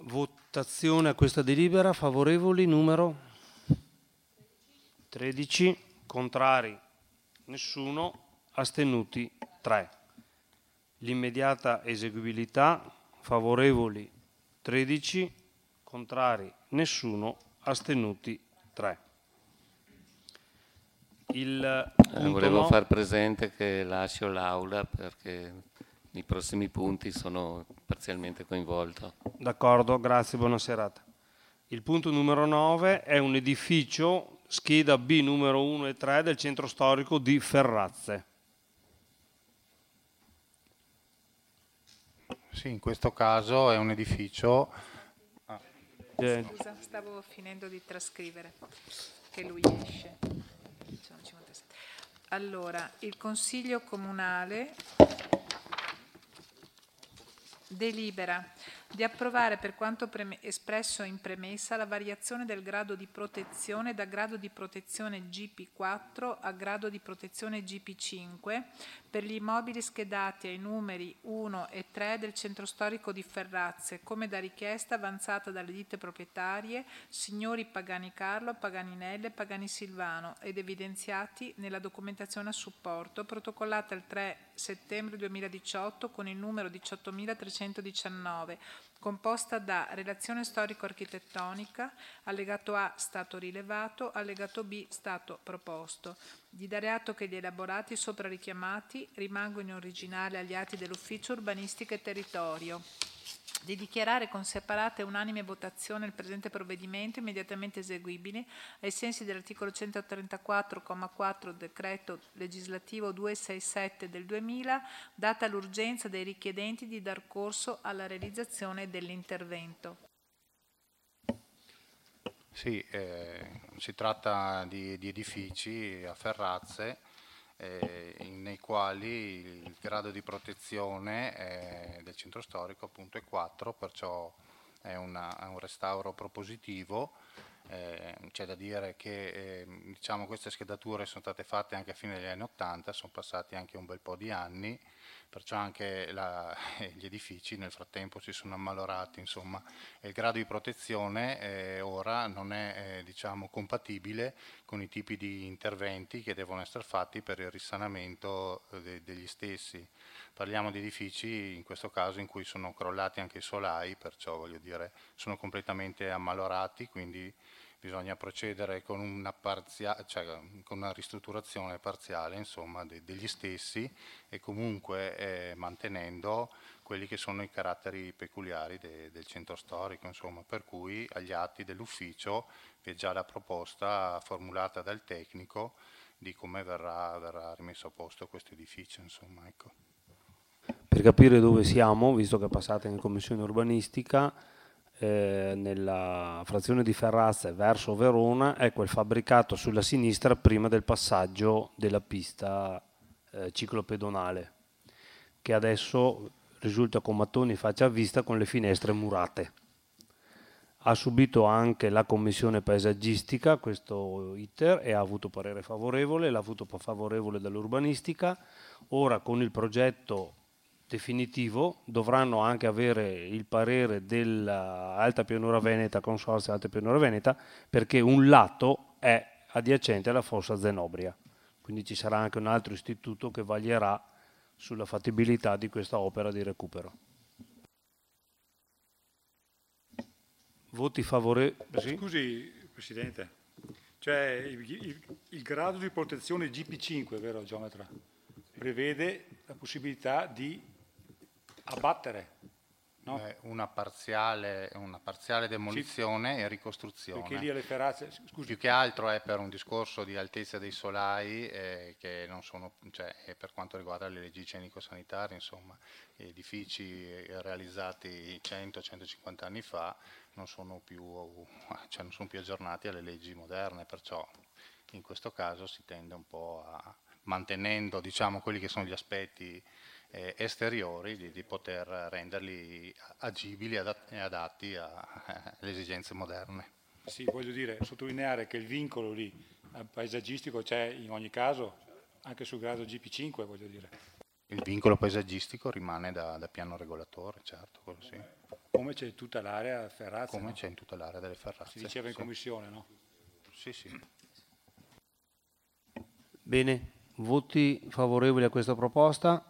Votazione a questa delibera, favorevoli numero tredici, contrari nessuno, astenuti tre. L'immediata eseguibilità, favorevoli tredici, contrari nessuno, astenuti tre. Il eh, volevo no... far presente che lascio l'aula perché i prossimi punti sono parzialmente coinvolto. D'accordo, grazie, buona serata. Il punto numero nove è un edificio scheda B numero uno e tre del centro storico di Ferrazze. Sì, in questo caso è un edificio... Ah. Scusa, stavo finendo di trascrivere, che lui esce. Allora, il Consiglio Comunale delibera di approvare, per quanto espresso in premessa, la variazione del grado di protezione da grado di protezione G P quattro a grado di protezione G P cinque per gli immobili schedati ai numeri uno e tre del centro storico di Ferrazze, come da richiesta avanzata dalle ditte proprietarie signori Pagani Carlo, Paganinelle e Pagani Silvano ed evidenziati nella documentazione a supporto protocollata il tre settembre duemiladiciotto con il numero diciottomilatrecentodiciannove, composta da relazione storico-architettonica, allegato A stato rilevato, allegato B stato proposto. Di dare atto che gli elaborati sopra richiamati rimangono in originale agli atti dell'Ufficio Urbanistica e Territorio. Di dichiarare con separata e unanime votazione il presente provvedimento immediatamente eseguibile ai sensi dell'articolo centotrentaquattro comma quattro decreto legislativo duecentosessantasette del duemila, data l'urgenza dei richiedenti di dar corso alla realizzazione dell'intervento. Sì, eh, si tratta di, di edifici a Ferrazze Eh, nei quali il grado di protezione eh, del centro storico appunto è quattro, perciò è, una, è un restauro propositivo. Eh, c'è da dire che eh, diciamo, queste schedature sono state fatte anche a fine degli anni ottanta, sono passati anche un bel po' di anni, perciò anche la, gli edifici nel frattempo si sono ammalorati, insomma, e il grado di protezione eh, ora non è eh, diciamo, compatibile con i tipi di interventi che devono essere fatti per il risanamento de, degli stessi. Parliamo di edifici in questo caso in cui sono crollati anche i solai, perciò voglio dire sono completamente ammalorati, quindi bisogna procedere con una, parzia, cioè, con una ristrutturazione parziale insomma, de, degli stessi e comunque eh, mantenendo quelli che sono i caratteri peculiari de, del centro storico, insomma, per cui agli atti dell'ufficio vi è già la proposta formulata dal tecnico di come verrà, verrà rimesso a posto questo edificio. Insomma, ecco. Per capire dove siamo, visto che passate in commissione urbanistica, Eh, nella frazione di Ferrazze verso Verona, ecco il fabbricato sulla sinistra prima del passaggio della pista eh, ciclopedonale, che adesso risulta con mattoni faccia a vista con le finestre murate. Ha subito anche la commissione paesaggistica questo iter e ha avuto parere favorevole, l'ha avuto favorevole dall'urbanistica. Ora con il progetto definitivo dovranno anche avere il parere dell'Alta Pianura Veneta, Consorzio Alta Pianura Veneta, perché un lato è adiacente alla fossa Zenobria, quindi ci sarà anche un altro istituto che vaglierà sulla fattibilità di questa opera di recupero. Voti favorevoli? Sì? Scusi Presidente, cioè il, il, il grado di protezione G P cinque, vero geometra, prevede la possibilità di abbattere, no? eh, una, parziale, una parziale demolizione sì. e ricostruzione. Perché lì alle Ferrazze, scusi. Più che altro è per un discorso di altezza dei solai eh, che non sono, cioè per quanto riguarda le leggi igienico-sanitarie, insomma, gli edifici realizzati cento centocinquanta anni fa non sono più, cioè non sono più aggiornati alle leggi moderne, perciò in questo caso si tende un po' a, mantenendo diciamo quelli che sono gli aspetti eh, esteriori, di, di poter renderli agibili e adat- adatti alle esigenze moderne. Sì, voglio dire, sottolineare che il vincolo lì paesaggistico c'è in ogni caso, anche sul grado G P cinque, voglio dire. Il vincolo paesaggistico rimane da, da piano regolatore, certo, quello sì. come c'è in tutta l'area Ferrazzi. Come no? c'è in tutta l'area delle Ferrazze. Si diceva in sì. commissione, no? Sì, sì. Bene, voti favorevoli a questa proposta?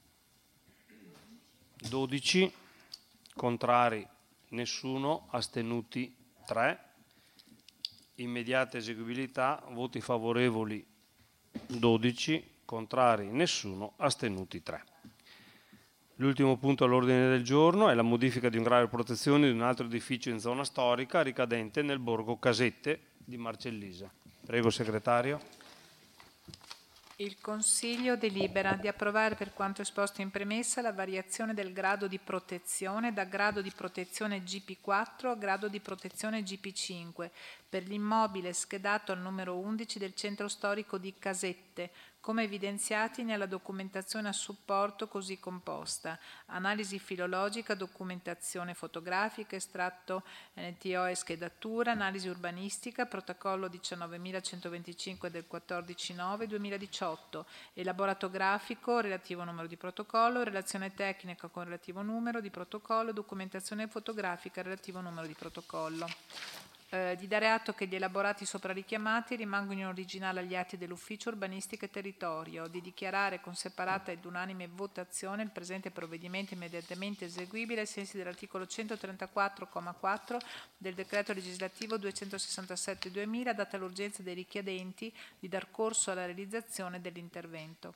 dodici, contrari nessuno, astenuti tre. Immediata eseguibilità, voti favorevoli dodici, contrari nessuno, astenuti tre. L'ultimo punto all'ordine del giorno è la modifica di un grado di protezione di un altro edificio in zona storica ricadente nel borgo Casette di Marcellisa. Prego, segretario. Il Consiglio delibera di approvare per quanto esposto in premessa la variazione del grado di protezione da grado di protezione G P quattro a grado di protezione G P cinque per l'immobile schedato al numero undici del centro storico di Casette, come evidenziati nella documentazione a supporto così composta: analisi filologica, documentazione fotografica, estratto N T O e schedatura, analisi urbanistica, protocollo diciannovemilacentoventicinque del quattordici nove duemiladiciotto, elaborato grafico, relativo numero di protocollo, relazione tecnica con relativo numero di protocollo, documentazione fotografica, relativo numero di protocollo. Eh, di dare atto che gli elaborati sopra richiamati rimangono in originale agli atti dell'Ufficio Urbanistica e Territorio, di dichiarare con separata ed unanime votazione il presente provvedimento immediatamente eseguibile ai sensi dell'articolo centotrentaquattro comma quattro del decreto legislativo duecentosessantasette duemila, data l'urgenza dei richiedenti di dar corso alla realizzazione dell'intervento.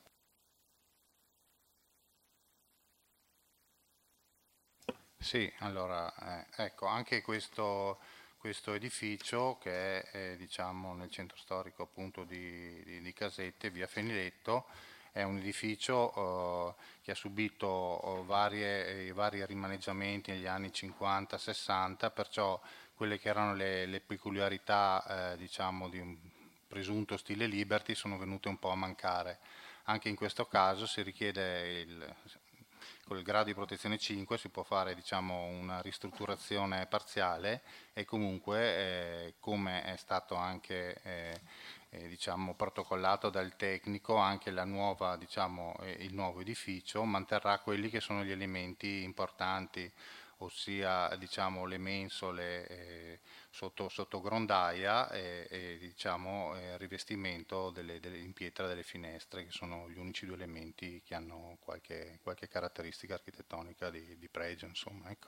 Sì, allora, eh, ecco, anche questo... Questo edificio, che è eh, diciamo, nel centro storico appunto di, di, di Casette, via Feniletto, è un edificio eh, che ha subito oh, varie, eh, vari rimaneggiamenti negli anni cinquanta sessanta, perciò quelle che erano le, le peculiarità eh, diciamo, di un presunto stile Liberty sono venute un po' a mancare. Anche in questo caso si richiede il... Con il grado di protezione cinque si può fare diciamo, una ristrutturazione parziale e comunque eh, come è stato anche eh, eh, diciamo, protocollato dal tecnico, anche la nuova, diciamo, eh, il nuovo edificio manterrà quelli che sono gli elementi importanti, ossia diciamo, le mensole eh, sotto, sotto grondaia e, e diciamo, eh, rivestimento delle, delle, in pietra delle finestre, che sono gli unici due elementi che hanno qualche, qualche caratteristica architettonica di, di pregio. Insomma, ecco.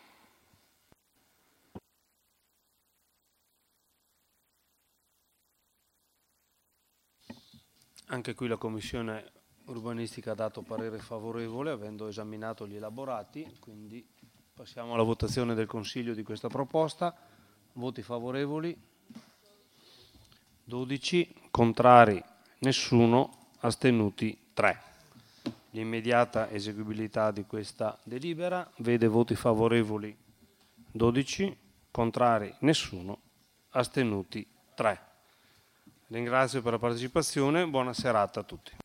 Anche qui la Commissione urbanistica ha dato parere favorevole, avendo esaminato gli elaborati, quindi passiamo alla votazione del Consiglio di questa proposta. Voti favorevoli? dodici, contrari nessuno, astenuti tre. L'immediata eseguibilità di questa delibera vede voti favorevoli dodici, contrari nessuno, astenuti tre. Ringrazio per la partecipazione, buona serata a tutti.